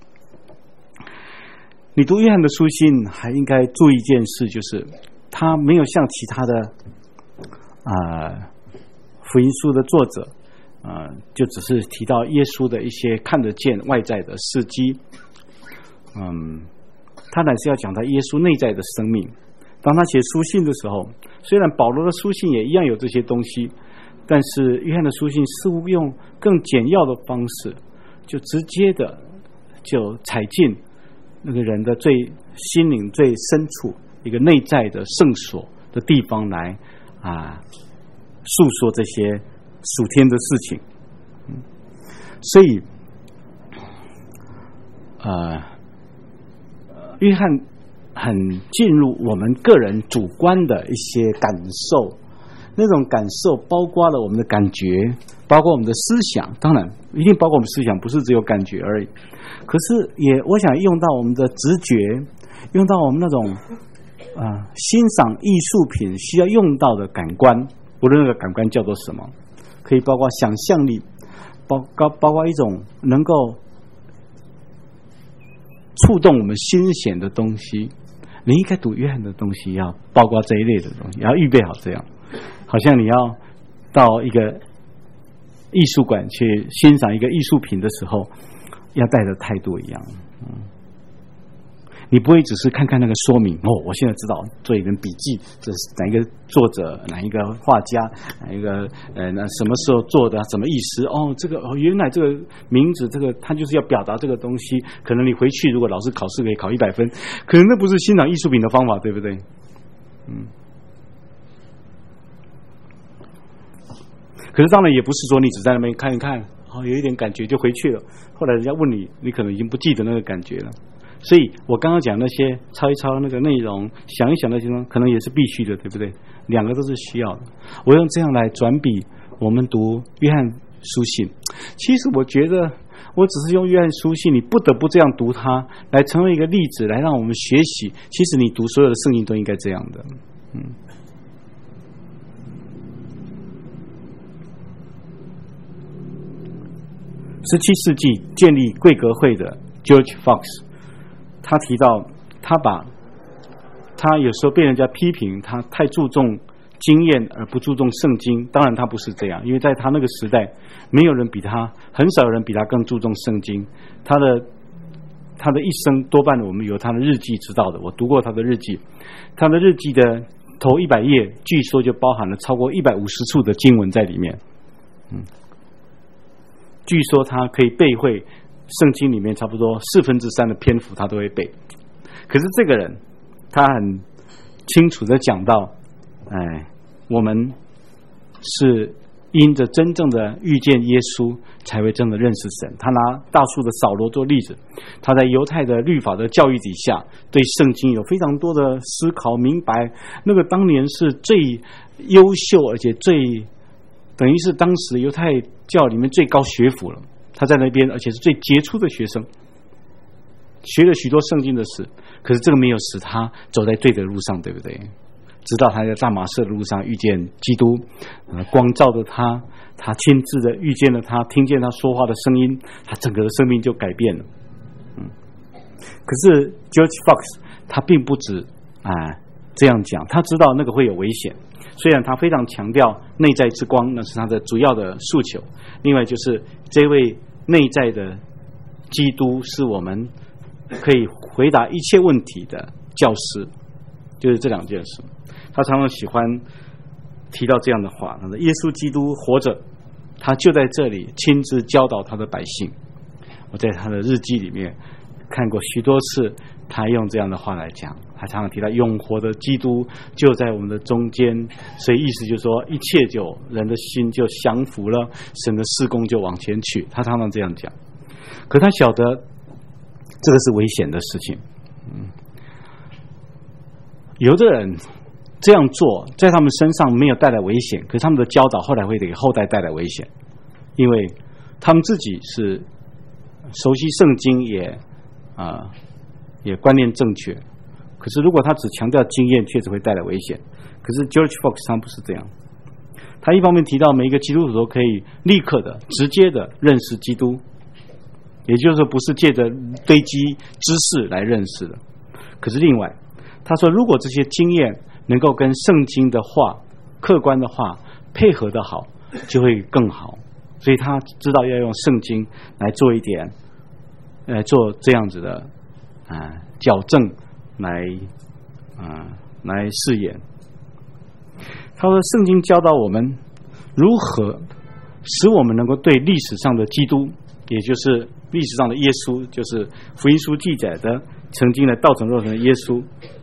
你读约翰的书信还应该注意一件事，就是他没有像其他的呃福音书的作者呃就只是提到耶稣的一些看得见外在的事迹，嗯他乃是要讲到耶稣内在的生命。当他写书信的时候，虽然保罗的书信也一样有这些东西，但是约翰的书信似乎用更简要的方式，就直接的就踩进那个人的最心灵最深处一个内在的圣所的地方来啊诉说这些属天的事情。嗯，所以呃约翰很进入我们个人主观的一些感受，那种感受包括了我们的感觉，包括我们的思想，当然一定包括我们思想，不是只有感觉而已。可是也我想用到我们的直觉，用到我们那种啊、呃、欣赏艺术品需要用到的感官，无论那个感官叫做什么，可以包括想象力，包包包括一种能够触动我们心弦的东西。你应该读约翰的东西要包括这一类的东西，要预备好这样，好像你要到一个艺术馆去欣赏一个艺术品的时候，要带着态度一样。嗯，你不会只是看看那个说明哦，我现在知道做一本笔记，这是哪一个作者，哪一个画家，哪一个呃，那什么时候做的，什么意思？哦，这个哦，原来这个名字，这个他就是要表达这个东西。可能你回去如果老师考试可以考一百分，可能那不是欣赏艺术品的方法，对不对？嗯。可是当然也不是说你只在那边看一看，哦，有一点感觉就回去了。后来人家问你，你可能已经不记得那个感觉了。所以我刚刚讲那些抄一抄那个内容，想一想那些东西，可能也是必须的，对不对？两个都是需要的。我用这样来转比我们读约翰书信。其实我觉得，我只是用约翰书信，你不得不这样读它，来成为一个例子，来让我们学习。其实你读所有的圣经都应该这样的，嗯。十七世纪建立贵格会的 George Fox， 他提到，他把他有时候被人家批评他太注重经验而不注重圣经。当然他不是这样，因为在他那个时代，没有人比他，很少有人比他更注重圣经。他的他的一生多半我们有他的日记知道的，我读过他的日记，他的日记的头一百页，据说就包含了超过一百五十处的经文在里面。嗯。据说他可以背会圣经里面差不多四分之三的篇幅，他都会背。可是这个人，他很清楚的讲到，哎，我们是因着真正的遇见耶稣，才会真的认识神。他拿大数的扫罗做例子，他在犹太的律法的教育底下，对圣经有非常多的思考明白。那个当年是最优秀，而且最等于是当时犹太教里面最高学府了，他在那边，而且是最杰出的学生，学了许多圣经的事。可是这个没有使他走在对的路上，对不对？直到他在大马色的路上遇见基督，呃，光照着他，他亲自的遇见了他，听见他说话的声音，他整个的生命就改变了。嗯，可是 George Fox 他并不止啊、呃、这样讲，他知道那个会有危险。虽然他非常强调内在之光，那是他的主要的诉求。另外就是这位内在的基督是我们可以回答一切问题的教师，就是这两件事。他常常喜欢提到这样的话，他说耶稣基督活着，他就在这里亲自教导他的百姓。我在他的日记里面看过许多次，他用这样的话来讲。他常常提到永活的基督就在我们的中间，所以意思就是说，一切就人的心就降服了，神的事工就往前去。他常常这样讲，可他晓得这个是危险的事情。嗯，有的人这样做，在他们身上没有带来危险，可是他们的教导后来会给后代带来危险，因为他们自己是熟悉圣经也，也啊也观念正确。可是如果他只强调经验，确实会带来危险。可是 George Fox 他不是这样，他一方面提到每一个基督徒都可以立刻的、直接的认识基督，也就是说不是借着堆积知识来认识的。可是另外，他说如果这些经验能够跟圣经的话、客观的话配合的好，就会更好。所以他知道要用圣经来做一点，呃，做这样子的啊、呃、矫正。来啊、呃，来试验。他说，圣经教导我们如何使我们能够对历史上的基督，也就是历史上的耶稣，就是福音书记载的曾经的道成肉身的耶稣，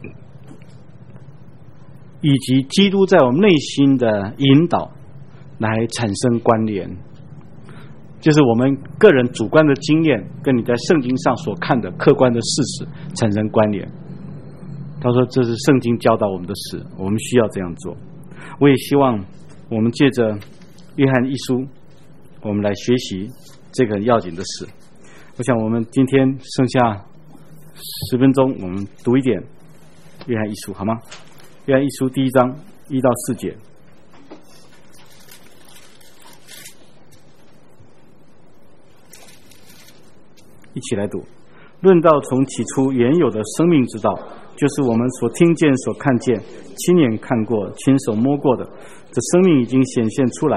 以及基督在我们内心的引导，来产生关联。就是我们个人主观的经验跟你在圣经上所看的客观的事实产生关联。他说这是圣经教导我们的事，我们需要这样做。我也希望我们借着约翰一书，我们来学习这个要紧的事。我想我们今天剩下十分钟，我们读一点约翰一书好吗？约翰一书第一章一到四节，一起来读。论到从起初原有的生命之道，就是我们所听见、所看见、亲眼看过、亲手摸过的，这生命已经显现出来，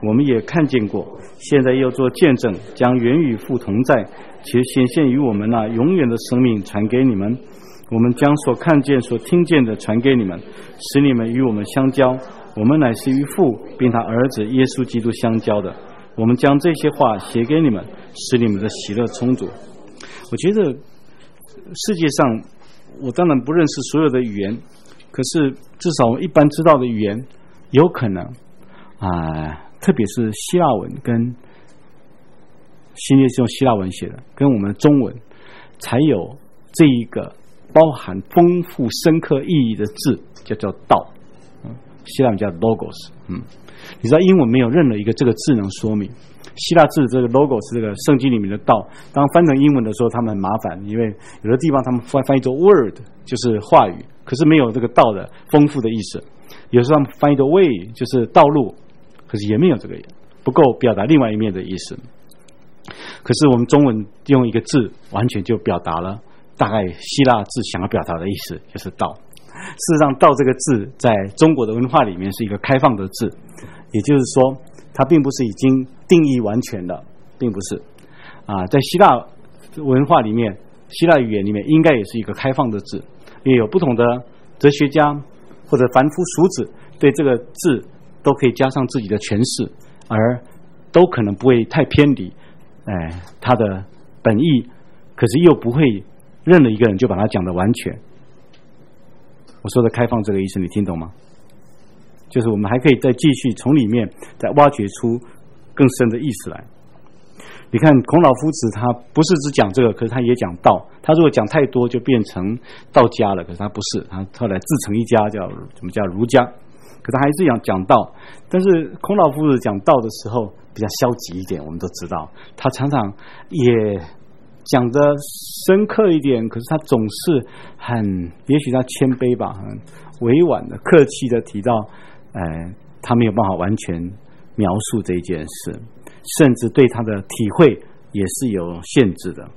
我们也看见过，现在又做见证，将原与父同在，且显现于我们那永远的生命传给你们。我们将所看见、所听见的传给你们，使你们与我们相交。我们乃是与父并他儿子耶稣基督相交的。我们将这些话写给你们，使你们的喜乐充足。我觉得世界上，我当然不认识所有的语言，可是至少我一般知道的语言，有可能啊、呃，特别是希腊文跟新约是用希腊文写的，跟我们的中文才有这一个包含丰富深刻意义的字，就叫道。嗯，希腊文叫 logos。嗯，你知道英文没有任何一个这个字能说明。希腊字这个 logos 这个圣经里面的道，当翻成英文的时候，他们很麻烦，因为有的地方他们翻翻译作 word 就是话语，可是没有这个道的丰富的意思。有时候他们翻译作 way 就是道路，可是也没有这个，不够表达另外一面的意思。可是我们中文用一个字，完全就表达了大概希腊字想要表达的意思，就是道。事实上，道这个字在中国的文化里面是一个开放的字，也就是说，它并不是已经定义完全的，并不是啊，在希腊文化里面，希腊语言里面应该也是一个开放的字，也有不同的哲学家或者凡夫俗子对这个字都可以加上自己的诠释，而都可能不会太偏离，哎，它的本意，可是又不会任何一个人就把它讲得完全。我说的开放这个意思，你听懂吗？就是我们还可以再继续从里面再挖掘出更深的意思来。你看孔老夫子他不是只讲这个，可是他也讲道。他如果讲太多就变成道家了，可是他不是，他后来自成一家，叫什么叫儒家。可他还是讲讲道，但是孔老夫子讲道的时候比较消极一点，我们都知道，他常常也讲得深刻一点，可是他总是很，也许他谦卑吧，很委婉的、客气的提到，呃，他没有办法完全描述这一件事，甚至对他的体会也是有限制的。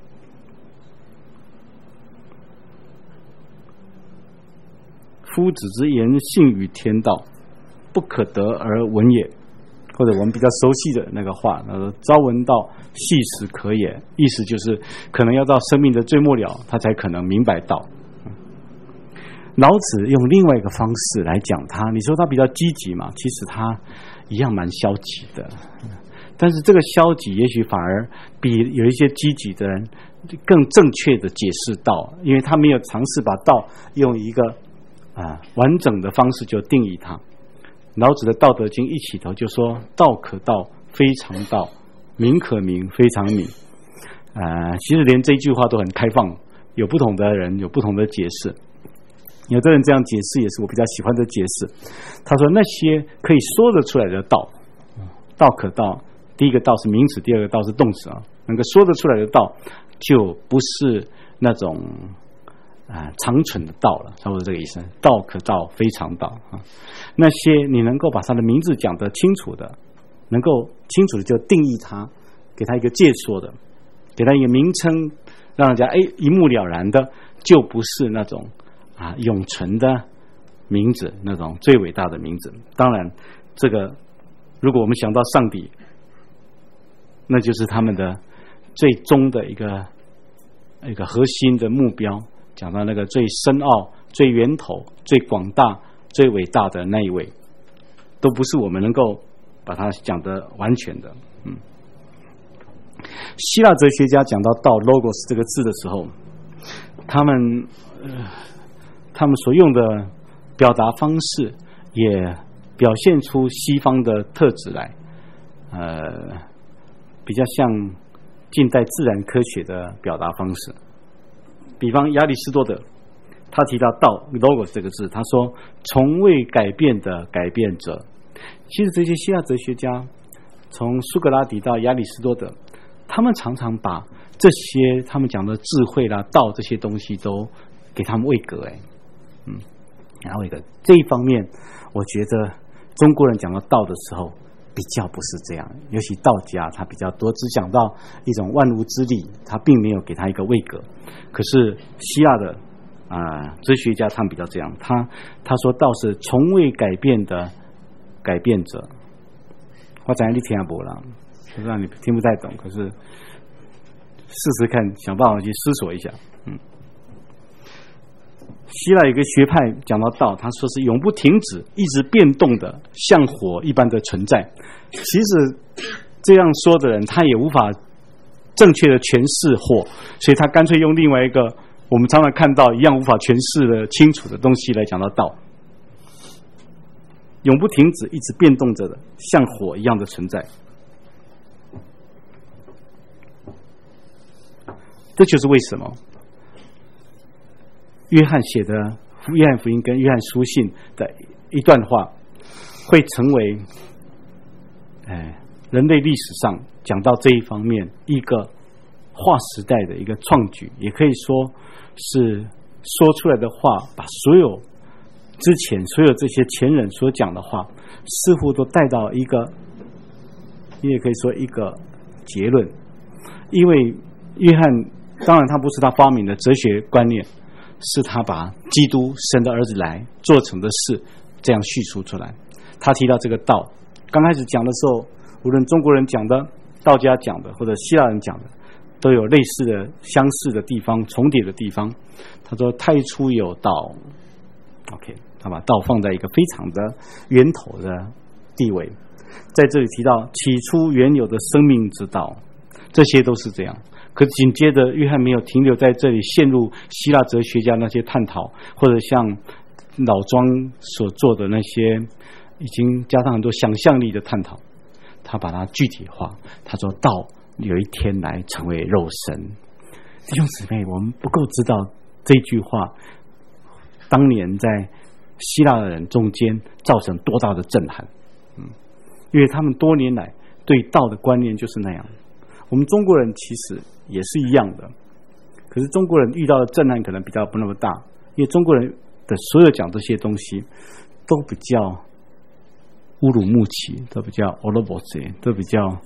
夫子之言信与天道，不可得而闻也。或者我们比较熟悉的那个话，他说朝闻道，夕死可也，意思就是可能要到生命的最末了，他才可能明白道。老子用另外一个方式来讲他，你说他比较积极嘛，其实他一样蛮消极的，但是这个消极也许反而比有一些积极的人更正确的解释道，因为他没有尝试把道用一个啊完整的方式就定义它。老子的《道德经》一起头就说：“道可道，非常道；名可名，非常名。”呃，其实连这句话都很开放，有不同的人有不同的解释。有的人这样解释也是我比较喜欢的解释。他说：“那些可以说得出来的道，道可道，第一个道是名词，第二个道是动词啊。能够说得出来的道，就不是那种啊、呃、长存的道了，差不多这个意思。道可道，非常道啊。那些你能够把它的名字讲得清楚的，能够清楚的就定义它，给它一个介说的，给它一个名称，让人家哎一目了然的，就不是那种啊永存的名字，那种最伟大的名字。当然，这个如果我们想到上帝，那就是他们的最终的一个一个核心的目标。讲到那个最深奥、最源头、最广大、最伟大的那一位，都不是我们能够把它讲得完全的。嗯，希腊哲学家讲到道 logos 这个字的时候，他们、呃、他们所用的表达方式也表现出西方的特质来，呃，比较像近代自然科学的表达方式。比方亚里士多德，他提到道 logos 这个字，他说从未改变的改变者。其实这些希腊哲学家，从苏格拉底到亚里士多德，他们常常把这些他们讲的智慧啦、道这些东西都给他们位格，哎，嗯，然后一个这一方面，我觉得中国人讲到道的时候，比较不是这样，尤其道家他比较多只讲到一种万物之力，他并没有给他一个位格。可是希腊的啊、呃、哲学家他们比较这样，他他说道是从未改变的改变者， 我知道你听不啦，我知道你听不太懂，可是试试看，想办法去思索一下。嗯，希腊有个学派讲到道，他说是永不停止、一直变动的，像火一般的存在。其实这样说的人，他也无法正确的诠释火，所以他干脆用另外一个我们常常看到一样无法诠释的清楚的东西来讲到道。永不停止、一直变动着的，像火一样的存在。这就是为什么约翰写的约翰福音跟约翰书信的一段话会成为哎人类历史上讲到这一方面一个划时代的一个创举，也可以说是说出来的话把所有之前所有这些前人所讲的话似乎都带到一个，你也可以说一个结论。因为约翰当然他不是他发明的哲学观念，是他把基督神的儿子来做成的事这样叙述出来。他提到这个道，刚开始讲的时候，无论中国人讲的、道家讲的或者希腊人讲的，都有类似的相似的地方、重叠的地方。他说太初有道， OK， 他把道放在一个非常的源头的地位。在这里提到起初原有的生命之道，这些都是这样。可是紧接着约翰没有停留在这里，陷入希腊哲学家那些探讨，或者像老庄所做的那些已经加上很多想象力的探讨，他把它具体化。他说道有一天来成为肉身。弟兄姊妹，我们不够知道这句话当年在希腊人中间造成多大的震撼。嗯，因为他们多年来对道的观念就是那样。我们中国人其实也是一样的，可是中国人遇到的震撼可能比较不那么大，因为中国人的所有讲这些东西都比较乌鲁木齐，都比较欧罗波斯，都比较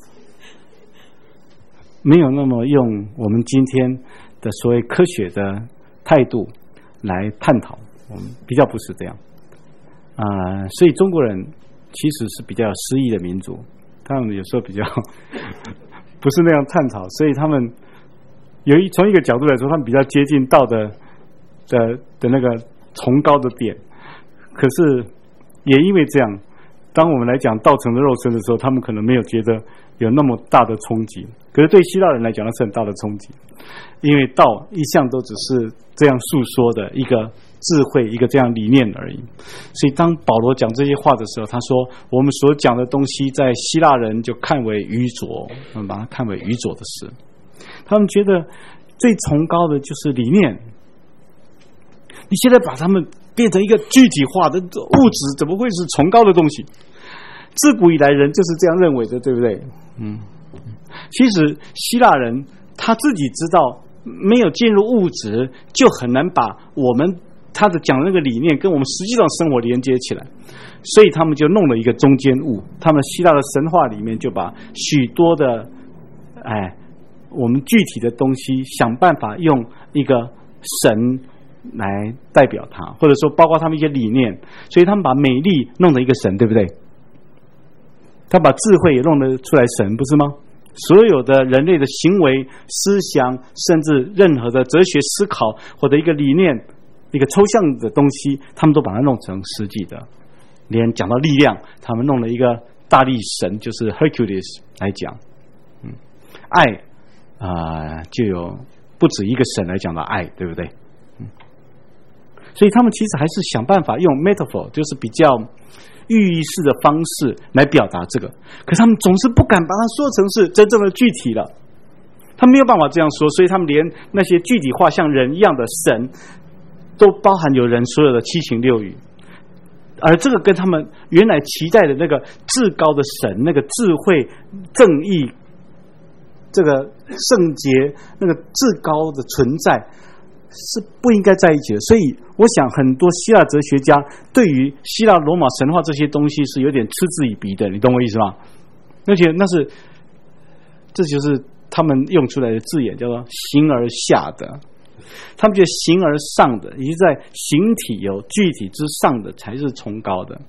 没有那么用我们今天的所谓科学的态度来探讨，我们比较不是这样啊、呃。所以中国人其实是比较诗意的民族，他们有时候比较不是那样探讨，所以他们有一从一个角度来说，他们比较接近道的的的那个崇高的点。可是也因为这样，当我们来讲道成的肉身的时候，他们可能没有觉得有那么大的冲击。可是对希腊人来讲，那是很大的冲击，因为道一向都只是这样诉说的一个智慧，一个这样理念而已。所以当保罗讲这些话的时候，他说我们所讲的东西在希腊人就看为愚拙，他们把它看为愚拙的事。他们觉得最崇高的就是理念，你现在把他们变成一个具体化的物质，怎么会是崇高的东西？自古以来人就是这样认为的，对不对？嗯，其实希腊人他自己知道没有进入物质就很难把我们他的讲的那个理念跟我们实际上生活连接起来，所以他们就弄了一个中间物。他们希腊的神话里面就把许多的哎我们具体的东西想办法用一个神来代表它，或者说包括他们一些理念，所以他们把美丽弄成一个神，对不对？他把智慧也弄得出来神，不是吗？所有的人类的行为、思想，甚至任何的哲学思考或者一个理念、一个抽象的东西，他们都把它弄成实际的。连讲到力量，他们弄了一个大力神，就是 Hercules 来讲。嗯，爱啊、呃，就有不止一个神来讲到爱，对不对？嗯，所以他们其实还是想办法用 metaphor， 就是比较寓意式的方式来表达这个，可是他们总是不敢把它说成是真正的具体了，他们没有办法这样说，所以他们连那些具体化像人一样的神都包含有人所有的七情六欲，而这个跟他们原来期待的那个至高的神，那个智慧、正义、这个圣洁、那个至高的存在是不应该在一起的。所以我想很多希腊哲学家对于希腊罗马神话这些东西是有点嗤之以鼻的，你懂我意思吗？而且那是这就是他们用出来的字眼，叫做形而下的，他们觉得形而上的，也就是在形体有具体之上的才是崇高的。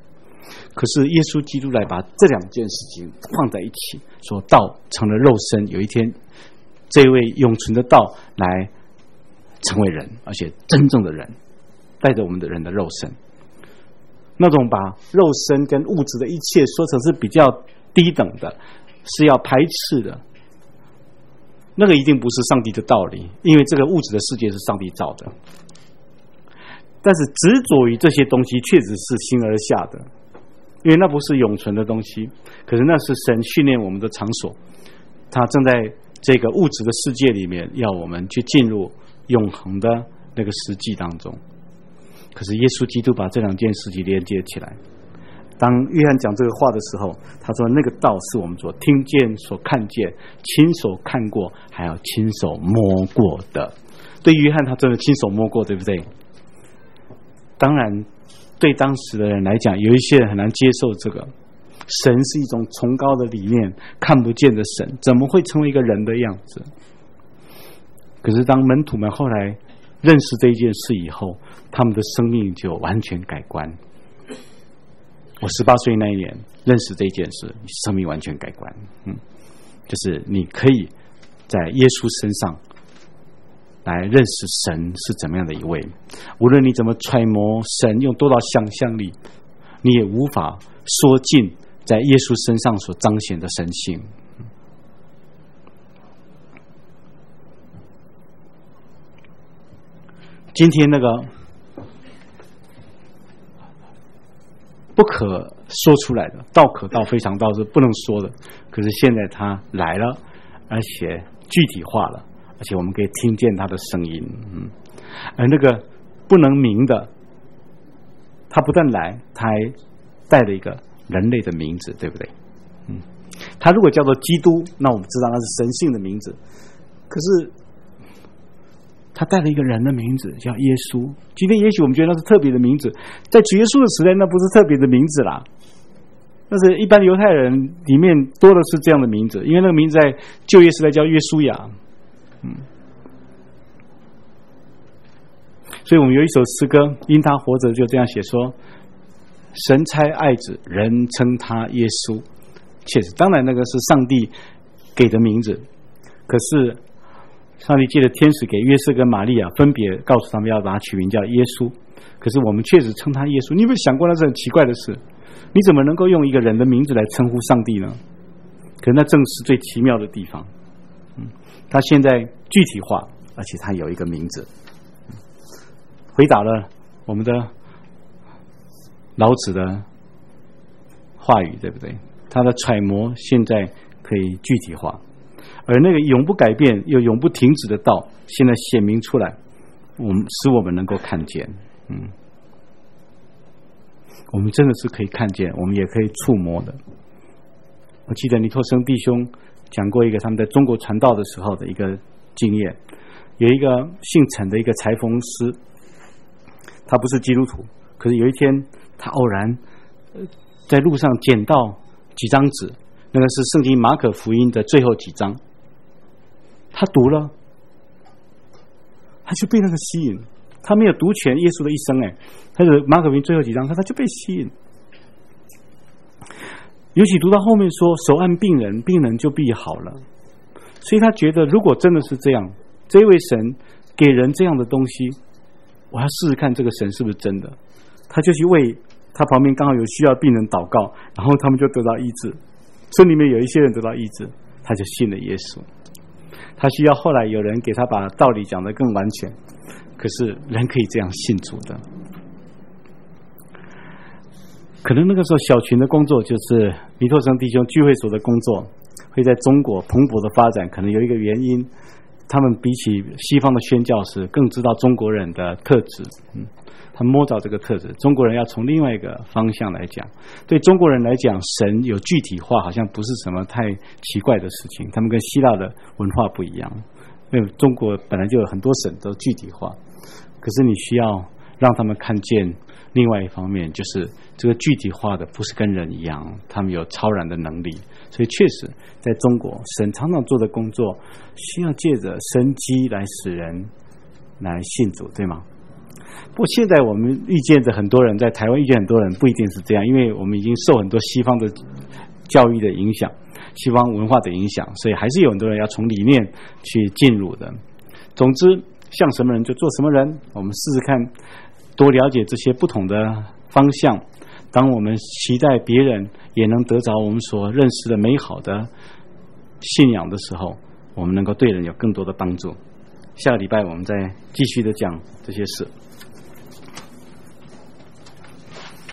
可是耶稣基督来把这两件事情放在一起，说道成了肉身，有一天这位永存的道来成为人，而且真正的人，带着我们的人的肉身。那种把肉身跟物质的一切说成是比较低等的，是要排斥的，那个一定不是上帝的道理，因为这个物质的世界是上帝造的。但是执着于这些东西确实是形而下的，因为那不是永存的东西，可是那是神训练我们的场所，他正在这个物质的世界里面要我们去进入永恒的那个实际当中。可是耶稣基督把这两件事情连接起来。当约翰讲这个话的时候，他说那个道是我们所听见、所看见、亲手看过，还要亲手摸过的。对约翰他真的亲手摸过，对不对？当然对当时的人来讲，有一些人很难接受这个，神是一种崇高的理念，看不见的神怎么会成为一个人的样子？可是当门徒们后来认识这一件事以后，他们的生命就完全改观。我十八岁那一年认识这一件事，生命完全改观。嗯，就是你可以在耶稣身上来认识神是怎么样的一位，无论你怎么揣摩神，用多少想象力，你也无法说尽在耶稣身上所彰显的神性。今天那个不可说出来的，道可道非常道是不能说的，可是现在他来了，而且具体化了，而且我们可以听见他的声音。嗯，而那个不能明的，他不但来，他还带了一个人类的名字，对不对？嗯，他如果叫做基督，那我们知道那是神性的名字，可是他带了一个人的名字叫耶稣。今天也许我们觉得那是特别的名字，在主耶稣的时代那不是特别的名字啦，但是一般犹太人里面多的是这样的名字，因为那个名字在旧约时代叫约书亚。嗯，所以我们有一首诗歌，因他活着，就这样写说：神差爱子，人称他耶稣。确实，当然那个是上帝给的名字，可是上帝借着天使给约瑟跟玛利亚分别告诉他们要把他取名叫耶稣，可是我们确实称他耶稣。你有没有想过那是很奇怪的事？你怎么能够用一个人的名字来称呼上帝呢？可是那正是最奇妙的地方。嗯，他现在具体化，而且他有一个名字，回答了我们的老子的话语，对不对？他的揣摩现在可以具体化，而那个永不改变又永不停止的道，现在显明出来，我们使我们能够看见。嗯，我们真的是可以看见，我们也可以触摸的。我记得尼托生弟兄讲过一个他们在中国传道的时候的一个经验，有一个姓陈的一个裁缝师，他不是基督徒，可是有一天他偶然在路上捡到几张纸，那个是圣经马可福音的最后几章，他读了，他就被那个吸引。他没有读全耶稣的一生，哎，他是马可福音最后几章，他就被吸引。尤其读到后面说手按病人，病人就必好了，所以他觉得如果真的是这样，这位神给人这样的东西，我要试试看这个神是不是真的。他就去为他旁边刚好有需要病人祷告，然后他们就得到医治，村里面有一些人得到医治，他就信了耶稣。他需要后来有人给他把道理讲得更完全，可是人可以这样信主的。可能那个时候小群的工作就是尼托生弟兄聚会所的工作会在中国蓬勃的发展，可能有一个原因，他们比起西方的宣教士更知道中国人的特质。嗯，他摸着这个特质，中国人要从另外一个方向来讲。对中国人来讲，神有具体化好像不是什么太奇怪的事情，他们跟希腊的文化不一样，因为中国本来就有很多神都具体化，可是你需要让他们看见另外一方面，就是这个具体化的不是跟人一样，他们有超然的能力。所以确实在中国神常常做的工作需要借着神迹来使人来信主，对吗？不过现在我们遇见的很多人，在台湾遇见很多人不一定是这样，因为我们已经受很多西方的教育的影响，西方文化的影响，所以还是有很多人要从里面去进入的。总之，像什么人就做什么人，我们试试看，多了解这些不同的方向。当我们期待别人也能得着我们所认识的美好的信仰的时候，我们能够对人有更多的帮助。下个礼拜我们再继续的讲这些事。